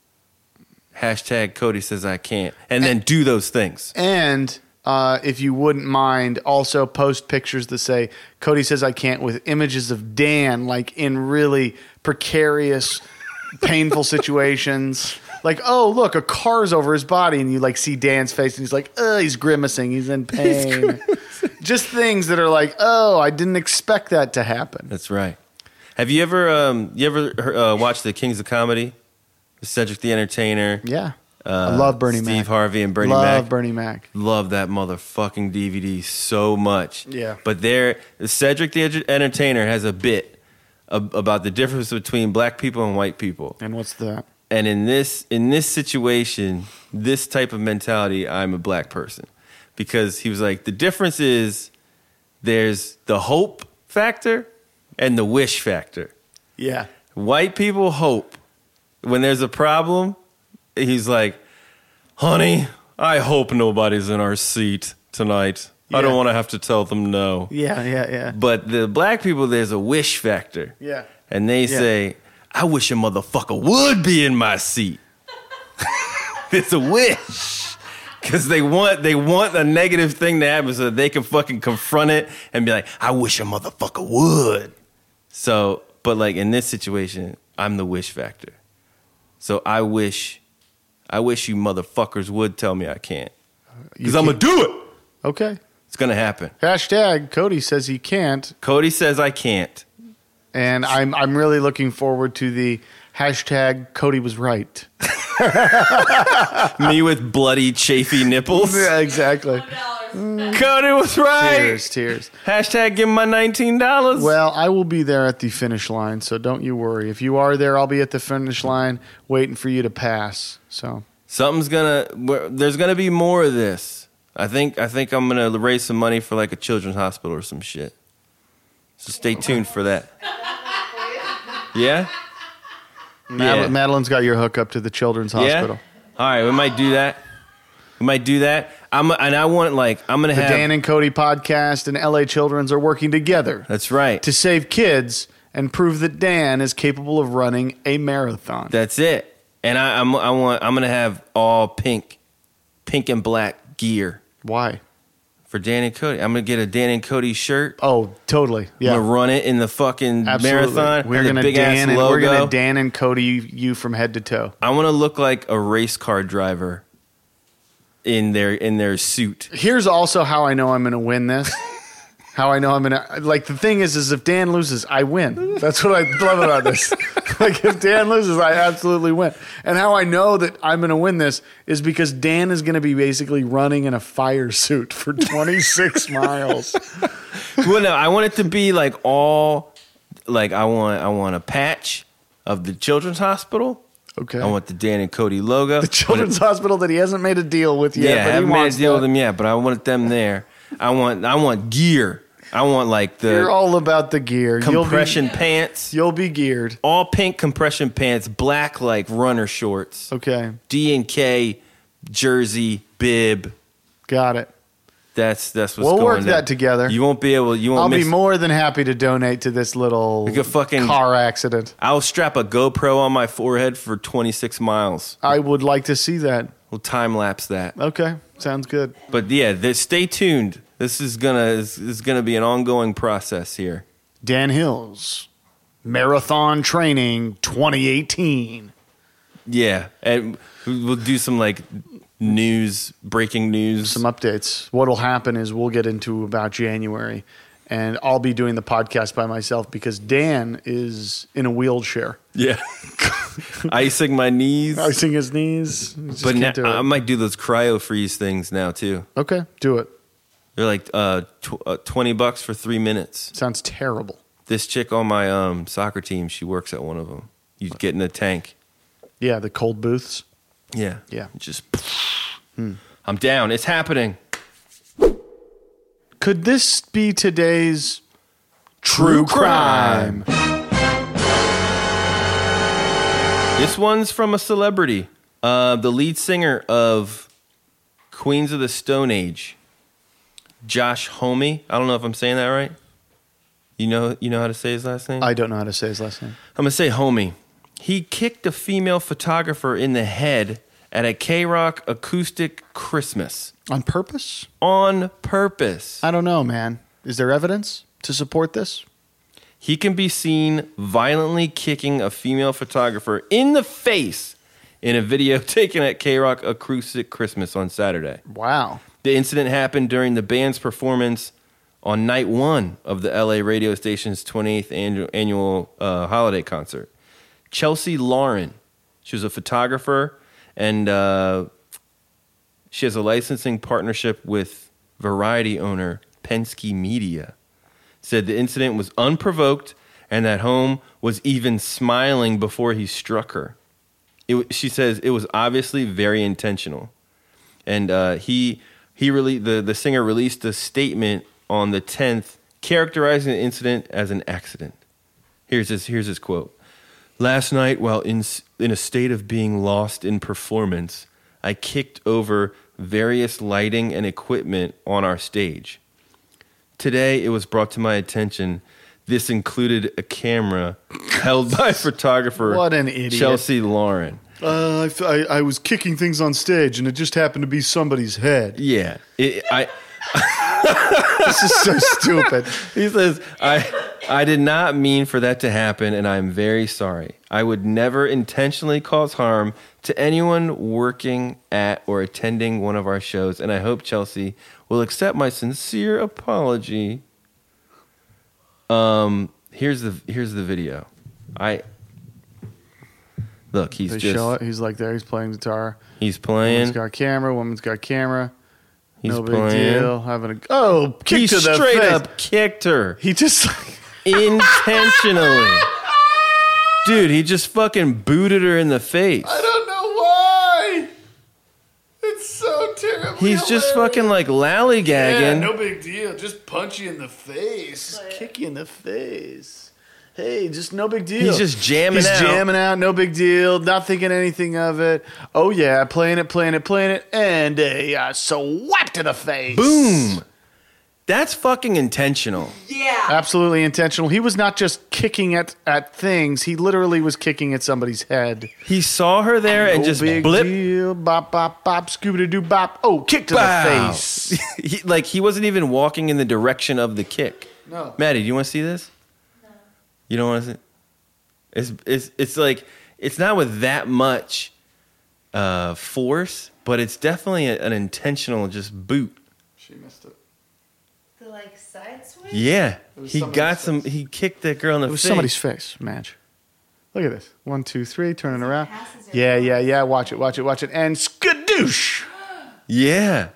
Hashtag Cody Says I Can't. And then do those things. And uh, if you wouldn't mind, also post pictures that say Cody says I can't with images of Dan, like in really precarious, painful situations. Like, oh, look, a car's over his body, and you like see Dan's face, and he's like, oh, he's grimacing, he's in pain. Just things that are like, oh, I didn't expect that to happen. That's right. Have you ever um, you ever uh, watched the Kings of Comedy? With Cedric the Entertainer. Yeah. Uh, I love Bernie Steve Mac. Harvey and Bernie love Mac. Bernie Mac. Love that motherfucking D V D so much. Yeah. But there, Cedric the Enter- Entertainer has a bit ab- about the difference between black people and white people. And what's that? And in this in this situation, this type of mentality, I'm a black person. Because he was like, the difference is there's the hope factor and the wish factor. Yeah. White people hope. When there's a problem, he's like, honey, I hope nobody's in our seat tonight. I don't Yeah. want to have to tell them no. Yeah, yeah, yeah. But the black people, there's a wish factor. Yeah. And they Yeah. say, I wish a motherfucker would be in my seat. It's a wish. Because they want they want a negative thing to happen so that they can fucking confront it and be like, I wish a motherfucker would. So, but like in this situation, I'm the wish factor. So I wish, I wish you motherfuckers would tell me I can't. Because I'm going to do it. Okay. It's going to happen. Hashtag Cody says he can't. Cody says I can't. And I'm I'm really looking forward to the hashtag Cody was right. Me with bloody, chafy nipples. Yeah, exactly. Cody was right. Tears, tears. Hashtag give him my nineteen dollars. Well, I will be there at the finish line, so don't you worry. If you are there, I'll be at the finish line waiting for you to pass. So Something's gonna. we're- There's gonna be more of this. I think. I think I'm gonna raise some money for like a children's hospital or some shit. So stay tuned for that. Yeah. Mad- Yeah. Madeline's got your hookup to the children's hospital. Yeah. All right. We might do that. We might do that. I'm. And I want like. I'm gonna The have. Dan and Cody podcast and L A Children's are working together That's right. to save kids and prove that Dan is capable of running a marathon. That's it. And I, I'm. I want. I'm gonna have all pink, pink and black gear Why? for Dan and Cody. I'm gonna get a Dan and Cody shirt. Oh, totally. Yeah. I'm gonna run it in the fucking Absolutely. marathon. We're and the gonna big Dan ass and logo. we're gonna Dan and Cody you, you from head to toe. I want to look like a race car driver in their in their suit. Here's also how I know I'm gonna win this. How I know I'm gonna like the thing is is if Dan loses, I win. That's what I love about this. Like if Dan loses, I absolutely win. And how I know that I'm gonna win this is because Dan is gonna be basically running in a fire suit for twenty-six miles. Well, no, I want it to be like all like I want I want a patch of the children's hospital. Okay. I want the Dan and Cody logo. The children's hospital that he hasn't made a deal with yet. Yeah, I but he haven't made a wants deal that. with them yet, but I want them there. I want I want gear. I want like the You're all about the gear. compression pants. You'll be, you'll be geared. All pink compression pants, black like runner shorts, Okay. D and K jersey, bib. Got it. That's that's what's We'll going work down. that together. You won't be able. You won't I'll miss. be more than happy to donate to this little Like a fucking- car accident. I'll strap a GoPro on my forehead for twenty-six miles. I would like to see that. We'll time lapse that. Okay. Sounds good. But yeah, this, stay tuned. This is gonna this is gonna be an ongoing process here. Dan Hills, Marathon Training twenty eighteen. Yeah, and we'll do some like news, breaking news. Some updates. What'll happen is we'll get into about January, and I'll be doing the podcast by myself because Dan is in a wheelchair, Yeah. Icing my knees. icing his knees. He just But now, can't do it. I might do those cryo freeze things now too. Okay, do it. They're like uh, tw- uh, twenty bucks for three minutes. Sounds terrible. This chick on my um, soccer team, she works at one of them. You get in a tank. Yeah, the cold booths. Yeah. Yeah. Just. I'm down. It's happening. Could this be today's True crime. This one's from a celebrity. Uh, the lead singer of Queens of the Stone Age, Josh Homme. I don't know if I'm saying that right. You know, you know how to say his last name? I don't know how to say his last name. I'm going to say Homme. He kicked a female photographer in the head at a K-Rock acoustic Christmas On purpose? on purpose. I don't know, man. Is there evidence to support this? He can be seen violently kicking a female photographer in the face in a video taken at K-Rock Acoustic Christmas on Saturday. Wow. The incident happened during the band's performance on night one of the L A radio station's twenty-eighth annual, annual uh, holiday concert. Chelsea Lauren, she was a photographer, and uh, she has a licensing partnership with Variety owner Penske Media. Said the incident was unprovoked and that Holm was even smiling before he struck her. It, she says it was obviously very intentional. And uh, he he really the, the singer released a statement on the tenth characterizing the incident as an accident. Here's his here's his quote. Last night, while in in a state of being lost in performance, I kicked over various lighting and equipment on our stage. Today, it was brought to my attention this included a camera held by photographer What an idiot. Chelsea Lauren. Uh, I, f- I, I was kicking things on stage, and it just happened to be somebody's head. Yeah, it, I. This is so stupid. He says, I I did not mean for that to happen, and I'm very sorry. I would never intentionally cause harm to anyone working at or attending one of our shows, and I hope Chelsea will accept my sincere apology. Um, here's the here's the video. I look, he's They just show it. He's like there. He's playing guitar. he's Woman's playing. got camera. Woman's got camera. He's no big playing. deal. Having a oh, kick He to the straight face. up kicked her He just intentionally. Dude, he just fucking booted her in the face. I don't know why. It's so terrible. He's just fucking like lollygagging. Yeah, no big deal. Just punch you in the face. Kick you in the face. Hey, just no big deal. He's just jamming He's out. jamming out, no big deal. Not thinking anything of it. Oh yeah, playing it, playing it, playing it, and a uh, swipe to the face. Boom. That's fucking intentional. Yeah. Absolutely intentional. He was not just kicking at, at things. He literally was kicking at somebody's head. He saw her there and No just big blip. deal. Bop, bop, bop. Scooby-Doo bop. Oh, kick to Bow. the face. he, like he wasn't even walking in the direction of the kick. No. Maddie, do you want to see this? No. You don't want to see? It's it's it's like it's not with that much uh, force, but it's definitely a, an intentional just boot. She missed it. The like side switch? Yeah, was he somebody's got some. face. He kicked that girl in the It was face. somebody's face, Madge. Look at this. One, two, three. Turning around. passes it. Yeah, yeah, yeah. Watch it, watch it, watch it. And skadoosh. Yeah.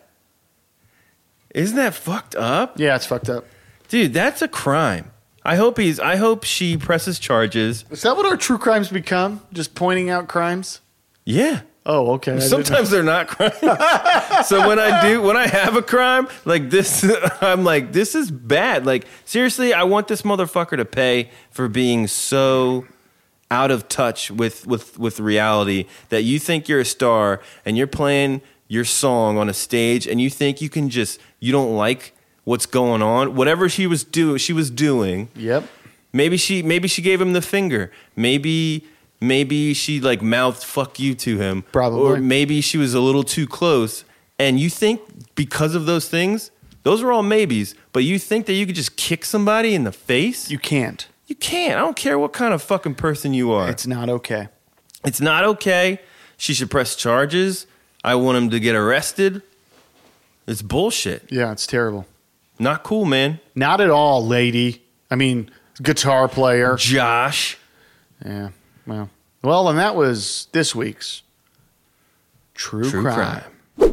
Isn't that fucked up? Yeah, it's fucked up. Dude, that's a crime. I hope he's I hope she presses charges. Is that what our true crimes become? Just pointing out crimes? Yeah. Oh, okay. I didn't know. Sometimes they're not crimes. So when I do when I have a crime like this, I'm like, this is bad. Like, seriously, I want this motherfucker to pay for being so out of touch with, with, with reality that you think you're a star and you're playing your song on a stage and you think you can just you don't like what's going on. Whatever she was do she was doing. Yep. Maybe she maybe she gave him the finger. Maybe maybe she like mouthed fuck you to him. Probably. Or maybe she was a little too close. And you think because of those things, those are all maybes, but you think that you could just kick somebody in the face? You can't. You can't. I don't care what kind of fucking person you are. It's not okay. It's not okay. She should press charges. I want him to get arrested. It's bullshit. Yeah, it's terrible. Not cool, man. Not at all, lady. I mean, guitar player. Josh. Yeah, well. Well, and that was this week's True, True Crime. Crime.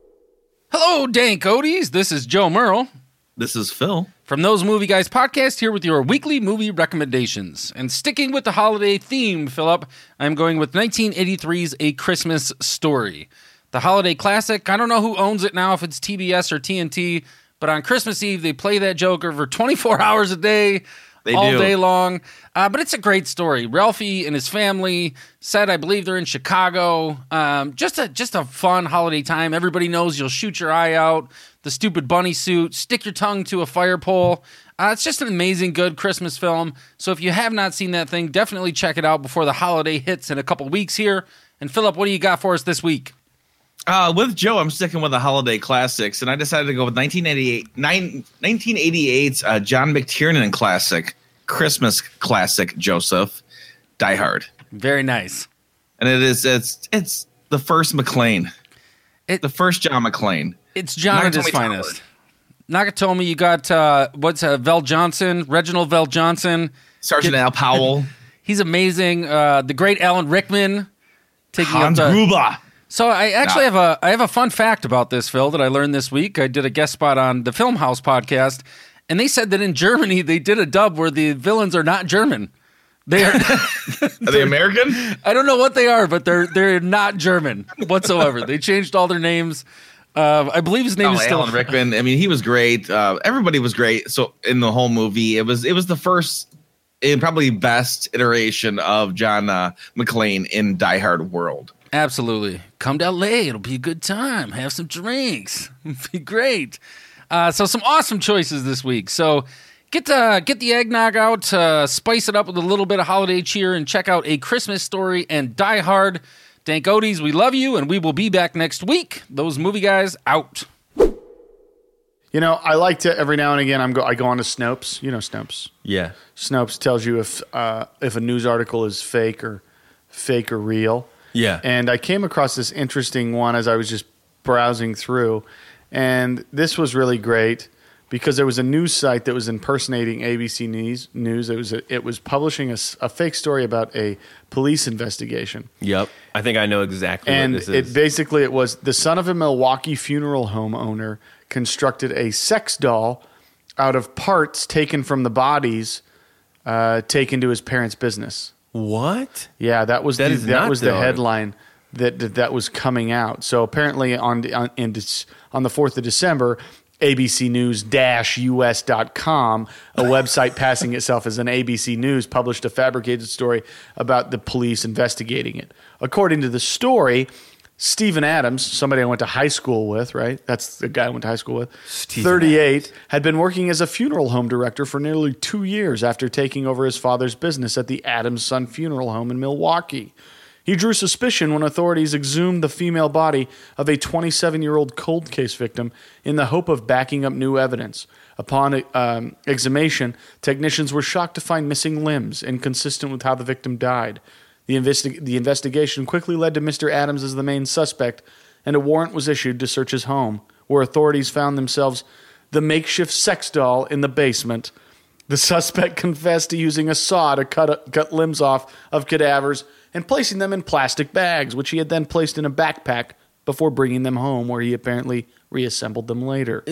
Hello, Dan Cody's. This is Joe Merle. This is Phil. From Those Movie Guys podcast, here with your weekly movie recommendations. And sticking with the holiday theme, Philip, I'm going with nineteen eighty-three's A Christmas Story. The holiday classic. I don't know who owns it now, if it's T B S or T N T, but on Christmas Eve, they play that joker for twenty-four hours a day. They all do. day long. Uh, but it's a great story. Ralphie and his family said, I believe they're in Chicago. Um, just a just a fun holiday time. Everybody knows you'll shoot your eye out, the stupid bunny suit, stick your tongue to a fire pole. Uh, it's just an amazing, good Christmas film. So if you have not seen that thing, definitely check it out before the holiday hits in a couple weeks here. And Philip, what do you got for us this week? Uh, with Joe, I'm sticking with the holiday classics, and I decided to go with nineteen eighty-eight, nine, nineteen eighty-eight's uh, John McTiernan classic, Christmas classic, Joseph, Die Hard. Very nice. And it is it's it's the first McClane, It- the first John McClane. It's John at his Nakatomi finest. Nakatomi, you got, uh, what's uh, Vel Johnson, Reginald Vel Johnson. Sergeant Get- Al Powell, He's amazing. Uh, the great Alan Rickman. Taking Hans up the, Gruber. So I actually Yeah. have a I have a fun fact about this, Phil, that I learned this week. I did a guest spot on the Film House podcast, and they said that in Germany they did a dub where the villains are not German. They are. Are they American? I don't know what they are, but they're they're not German whatsoever. They changed all their names. Uh, I believe his name Oh, is still Alan Rickman. I mean, he was great. Uh, everybody was great. So in the whole movie, it was it was the first and probably best iteration of John uh, McClane in Die Hard world. Absolutely. Come to L A. It'll be a good time. Have some drinks. It'll be great. Uh, so some awesome choices this week. So get uh, get the eggnog out, uh, spice it up with a little bit of holiday cheer, and check out A Christmas Story and Die Hard. Dank Odies, we love you, and we will be back next week. Those movie guys out. You know, I like to every now and again. I'm go. I go on to Snopes. You know Snopes. Yeah. Snopes tells you if uh, if a news article is fake or fake or real. Yeah. And I came across this interesting one as I was just browsing through, and this was really great because there was a news site that was impersonating A B C News. News. It was a, it was publishing a, s- a fake story about a police investigation. Yep. I think I know exactly And what this it is. basically it was the son of a Milwaukee funeral home owner constructed a sex doll out of parts taken from the bodies uh, taken to his parents' business. What? Yeah, that was That the, is that not was the the article. headline that, that that was coming out. So apparently on on in, Dec- on the fourth of December, A B C News U S dot com, a website passing itself as an A B C News, published a fabricated story about the police investigating it. According to the story, Stephen Adams, somebody I went to high school with, right? That's the guy I went to high school with. Stephen thirty-eight, had been working as a funeral home director for nearly two years after taking over his father's business at the Adams Son Funeral Home in Milwaukee. He drew suspicion when authorities exhumed the female body of a twenty-seven-year-old cold case victim in the hope of backing up new evidence. Upon um, exhumation, technicians were shocked to find missing limbs inconsistent with how the victim died. The, investi- the investigation quickly led to Mister Adams as the main suspect, and a warrant was issued to search his home, where authorities found themselves the makeshift sex doll in the basement. The suspect confessed to using a saw to cut, cut limbs off of cadavers and placing them in plastic bags, which he had then placed in a backpack before bringing them home, where he apparently reassembled them later.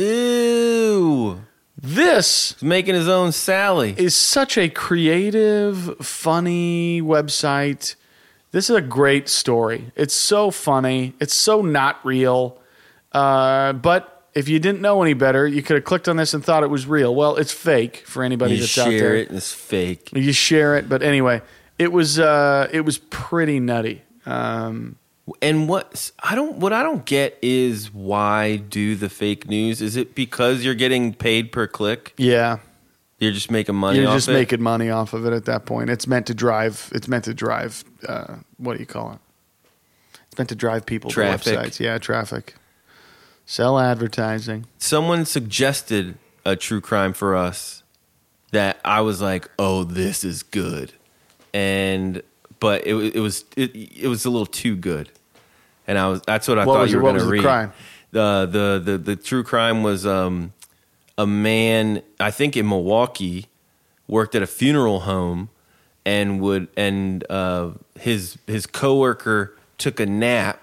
Ew. This He's making his own Sally. is such a creative, funny website. This is a great story. It's so funny. It's so not real. Uh, but if you didn't know any better, you could have clicked on this and thought it was real. Well, it's fake for anybody You that's out there. share it, it's fake. You share it, but anyway, it was uh, it was pretty nutty. Um, And what I don't what I don't get is why do the fake news? Is it because you're getting paid per click? yeah, You're just making money you're off just it? making money off of it at that point. It's meant to drive. It's meant to drive. Uh, what do you call it? It's meant to drive people Traffic. to websites. Yeah, traffic. Sell advertising. Someone suggested a true crime for us that I was like, "Oh, this is good," and but it wa- it was it, it was a little too good, and I was that's what I What thought was you it- were what going to was the read. crime? The, the the the true crime was um, a man, I think in Milwaukee, worked at a funeral home, and would and uh, his his coworker took a nap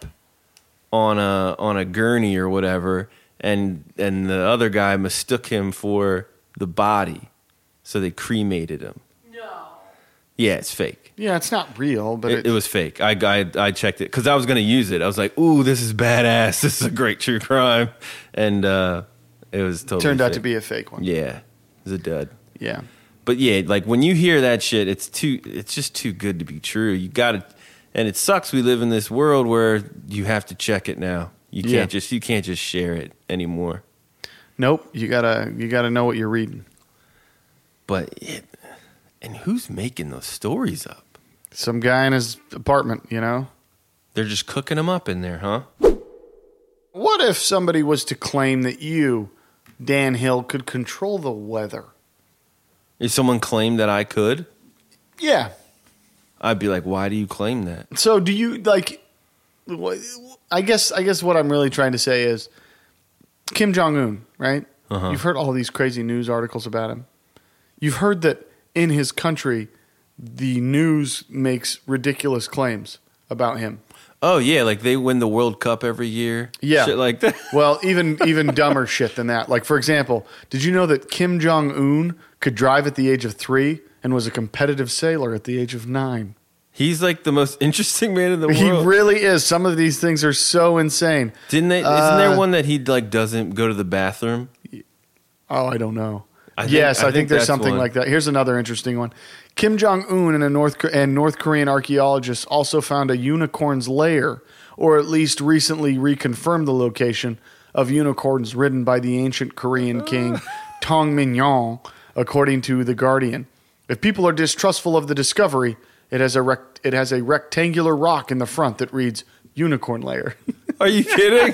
on a on a gurney or whatever, and and the other guy mistook him for the body, so they cremated him. No. Yeah, it's fake. Yeah, it's not real, but It, it, it was fake. I, I I checked it because I was going to use it. I was like, "Ooh, this is badass. This is a great true crime," and uh, it was totally turned out to fake. be a fake one. Yeah, it was a dud. Yeah. But yeah, like when you hear that shit, it's too. It's just too good to be true. You got to, and it sucks. We live in this world where you have to check it now. You can't Yeah. just you can't just share it anymore. Nope. You gotta you gotta know what you're reading. But it, and who's making those stories up? Some guy in his apartment, you know. They're just cooking them up in there, huh? What if somebody was to claim that you, Dan Hill, could control the weather? If someone claimed that I could, Yeah. I'd be like, "Why do you claim that?" So do you like? wh- I guess I guess what I'm really trying to say is Kim Jong Un, right? Uh-huh. You've heard all these crazy news articles about him. You've heard that in his country, the news makes ridiculous claims about him. Oh yeah, like they win the World Cup every year. Yeah. Shit like that. Well, even even dumber shit than that. Like, for example, did you know that Kim Jong Un could drive at the age of three and was a competitive sailor at the age of nine? He's like the most interesting man in the He world. really is. Some of these things are so insane. Didn't they? Isn't Uh, there one that he like doesn't go to the bathroom? Oh, I don't know. I think- yes, I I, think, think there's that's something one. like that. Here's another interesting one. Kim Jong Un and a North and North Korean archaeologists also found a unicorn's lair, or at least recently reconfirmed the location of unicorns ridden by the ancient Korean king Tongminyon, according to The Guardian. If people are distrustful of the discovery, it has a rect- it has a rectangular rock in the front that reads "Unicorn Lair." Are you kidding?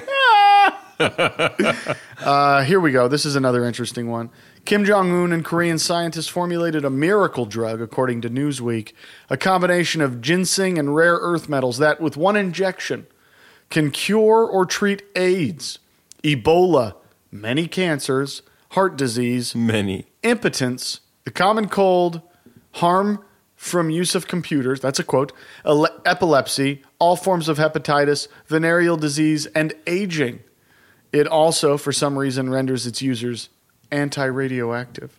Uh, here we go. This is another interesting one. Kim Jong-un and Korean scientists formulated a miracle drug, according to Newsweek, a combination of ginseng and rare earth metals that, with one injection, can cure or treat AIDS, Ebola, many cancers, heart disease, Many. impotence, the common cold, harm from use of computers, that's a quote, ele- epilepsy, all forms of hepatitis, venereal disease, and aging. It also, for some reason, renders its users anti-radioactive.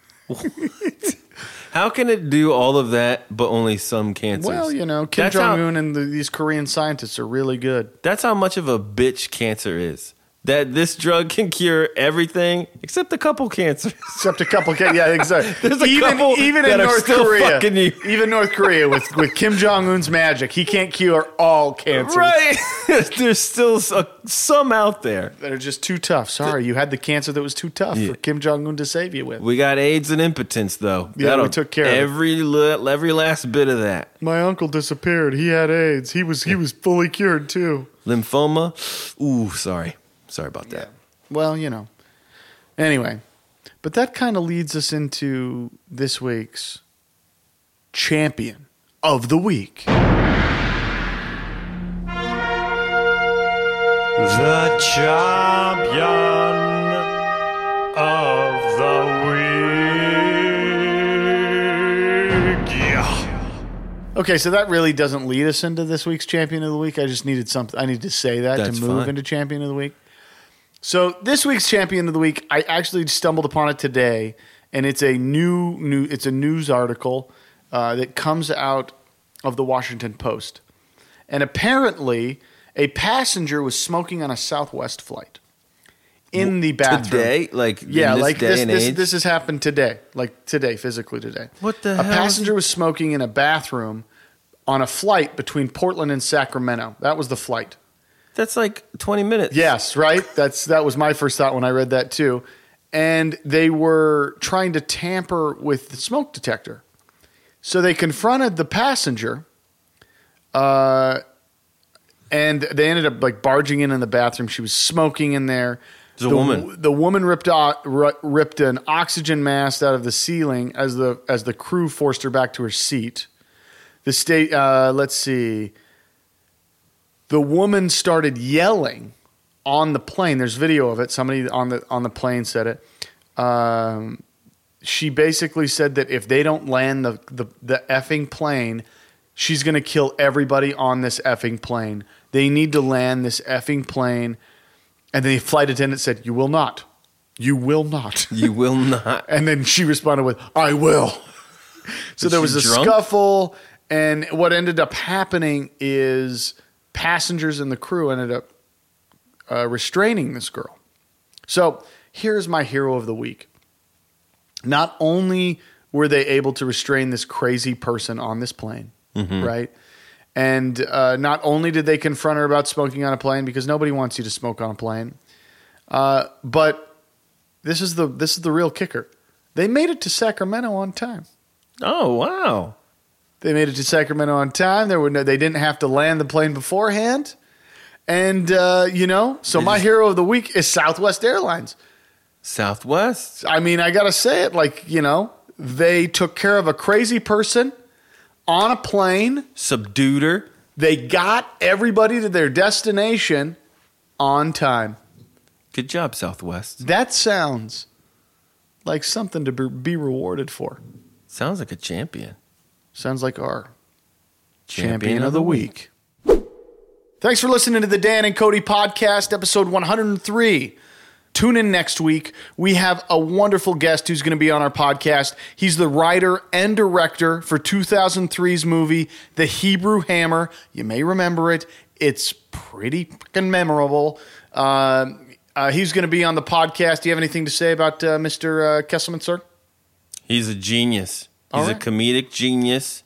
How can it do all of that, but only some cancers? Well, you know, Kim That's how- Jong-un and the, these Korean scientists are really good. That's how much of a bitch cancer is. That this drug can cure everything except a couple cancers. Except a couple, ca- yeah, exactly. There's a even couple even that in are North still Korea, fucking you. even North Korea with with Kim Jong Un's magic, he can't cure all cancers Right. There's still s- uh, some out there. that are just too tough. Sorry, you had the cancer that was too tough Yeah. for Kim Jong Un to save you with. We got AIDS and impotence, though. Yeah, That'll- we took care of it. every li- every last bit of that. My uncle disappeared. He had AIDS. He was he was fully cured too. Lymphoma. Ooh, sorry, sorry about that. Well, you know. Anyway, but that kind of leads us into this week's champion of the week. The champion of the week. Yeah. Okay, so that really doesn't lead us into this week's champion of the week. I just needed something. I need to say that That's to move fine. into champion of the week. So this week's champion of the week, I actually stumbled upon it today, and it's a new new. It's a news article uh, that comes out of the Washington Post, and apparently a passenger was smoking on a Southwest flight in the bathroom Today, like Yeah, in this like day this. and This, age? this has happened today, like today, physically today. What the A hell is passenger he- was smoking in a bathroom on a flight between Portland and Sacramento. That was the flight. That's like twenty minutes. Yes, right. That's that was my first thought when I read that too. And they were trying to tamper with the smoke detector, so they confronted the passenger. Uh, and they ended up like barging in in the bathroom. She was smoking in there. It's a the, woman. The woman ripped out, ri- ripped an oxygen mask out of the ceiling as the as the crew forced her back to her seat. The state. Uh, let's see. the woman started yelling on the plane. There's video of it. Somebody on the on the plane said it. Um, she basically said that if they don't land the the, the effing plane, she's going to kill everybody on this effing plane. They need to land this effing plane. And the flight attendant said, "You will not. You will not. You will not." And then she responded with, "I will." So Was there was she a drunk? scuffle, and what ended up happening is passengers and the crew ended up uh, restraining this girl. So here's my hero of the week. Not only were they able to restrain this crazy person on this plane, Mm-hmm. right? And uh, not only did they confront her about smoking on a plane, because nobody wants you to smoke on a plane, uh, but this is the this is the real kicker. They made it to Sacramento on time. Oh, wow. They made it to Sacramento on time. There were no, they didn't have to land the plane beforehand. And, uh, you know, so They my just- hero of the week is Southwest Airlines. Southwest. I mean, I got to say it, like, you know, they took care of a crazy person on a plane. Subdued her. They got everybody to their destination on time. Good job, Southwest. That sounds like something to be- be rewarded for. Sounds like a champion. Sounds like our Champion champion, of of the the week. Thanks for listening to the Dan and Cody podcast, episode one hundred three. Tune in next week. We have a wonderful guest who's going to be on our podcast. He's the writer and director for two thousand three's movie, The Hebrew Hammer. You may remember it. It's pretty freaking memorable. Uh, uh, he's going to be on the podcast. Do you have anything to say about uh, Mister Uh, Kesselman, sir? He's a genius. He's All a right. comedic genius.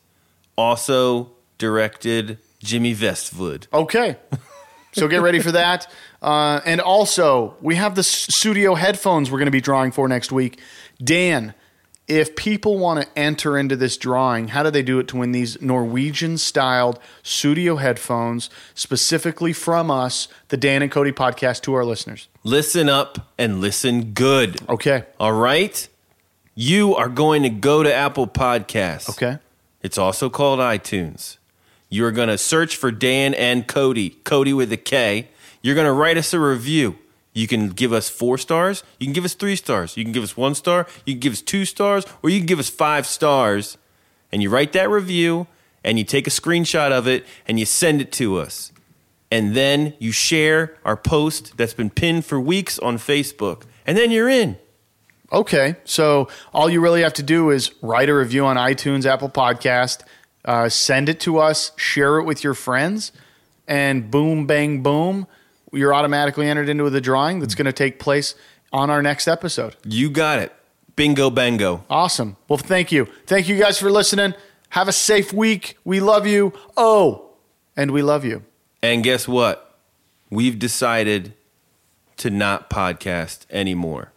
Also directed Jimmy Westwood. Okay. So get ready for that. Uh, and also, we have the s- studio headphones we're going to be drawing for next week. Dan, if people want to enter into this drawing, how do they do it to win these Norwegian-styled studio headphones, specifically from us, the Dan and Cody podcast, to our listeners? Listen up and listen good. Okay. All right? You are going to go to Apple Podcasts. Okay. It's also called iTunes. You're going to search for Dan and Cody, Cody with a K. You're going to write us a review. You can give us four stars. You can give us three stars. You can give us one star. You can give us two stars. Or you can give us five stars. And you write that review, and you take a screenshot of it, and you send it to us. And then you share our post that's been pinned for weeks on Facebook. And then you're in. Okay, so all you really have to do is write a review on iTunes, Apple Podcast, uh, send it to us, share it with your friends, and boom, bang, boom, you're automatically entered into the drawing that's going to take place on our next episode. You got it. Bingo, bango. Awesome. Well, thank you. Thank you guys for listening. Have a safe week. We love you. Oh, and we love you. And guess what? We've decided to not podcast anymore.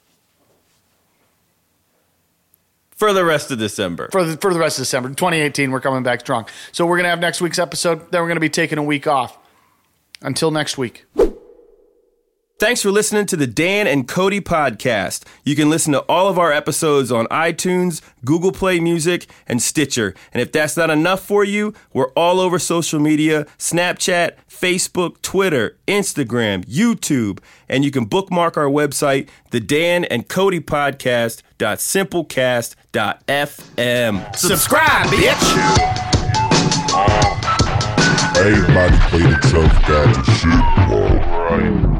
For the rest of December. For the, for the rest of December. twenty eighteen, we're coming back strong. So we're going to have next week's episode. Then we're going to be taking a week off. Until next week. Thanks for listening to the Dan and Cody podcast. You can listen to all of our episodes on iTunes, Google Play Music, and Stitcher. And if that's not enough for you, we're all over social media, Snapchat, Facebook, Twitter, Instagram, YouTube. And you can bookmark our website, the Dan and Cody podcast dot simplecast dot f m. Subscribe, bitch! Everybody played itself down and shit. Alright.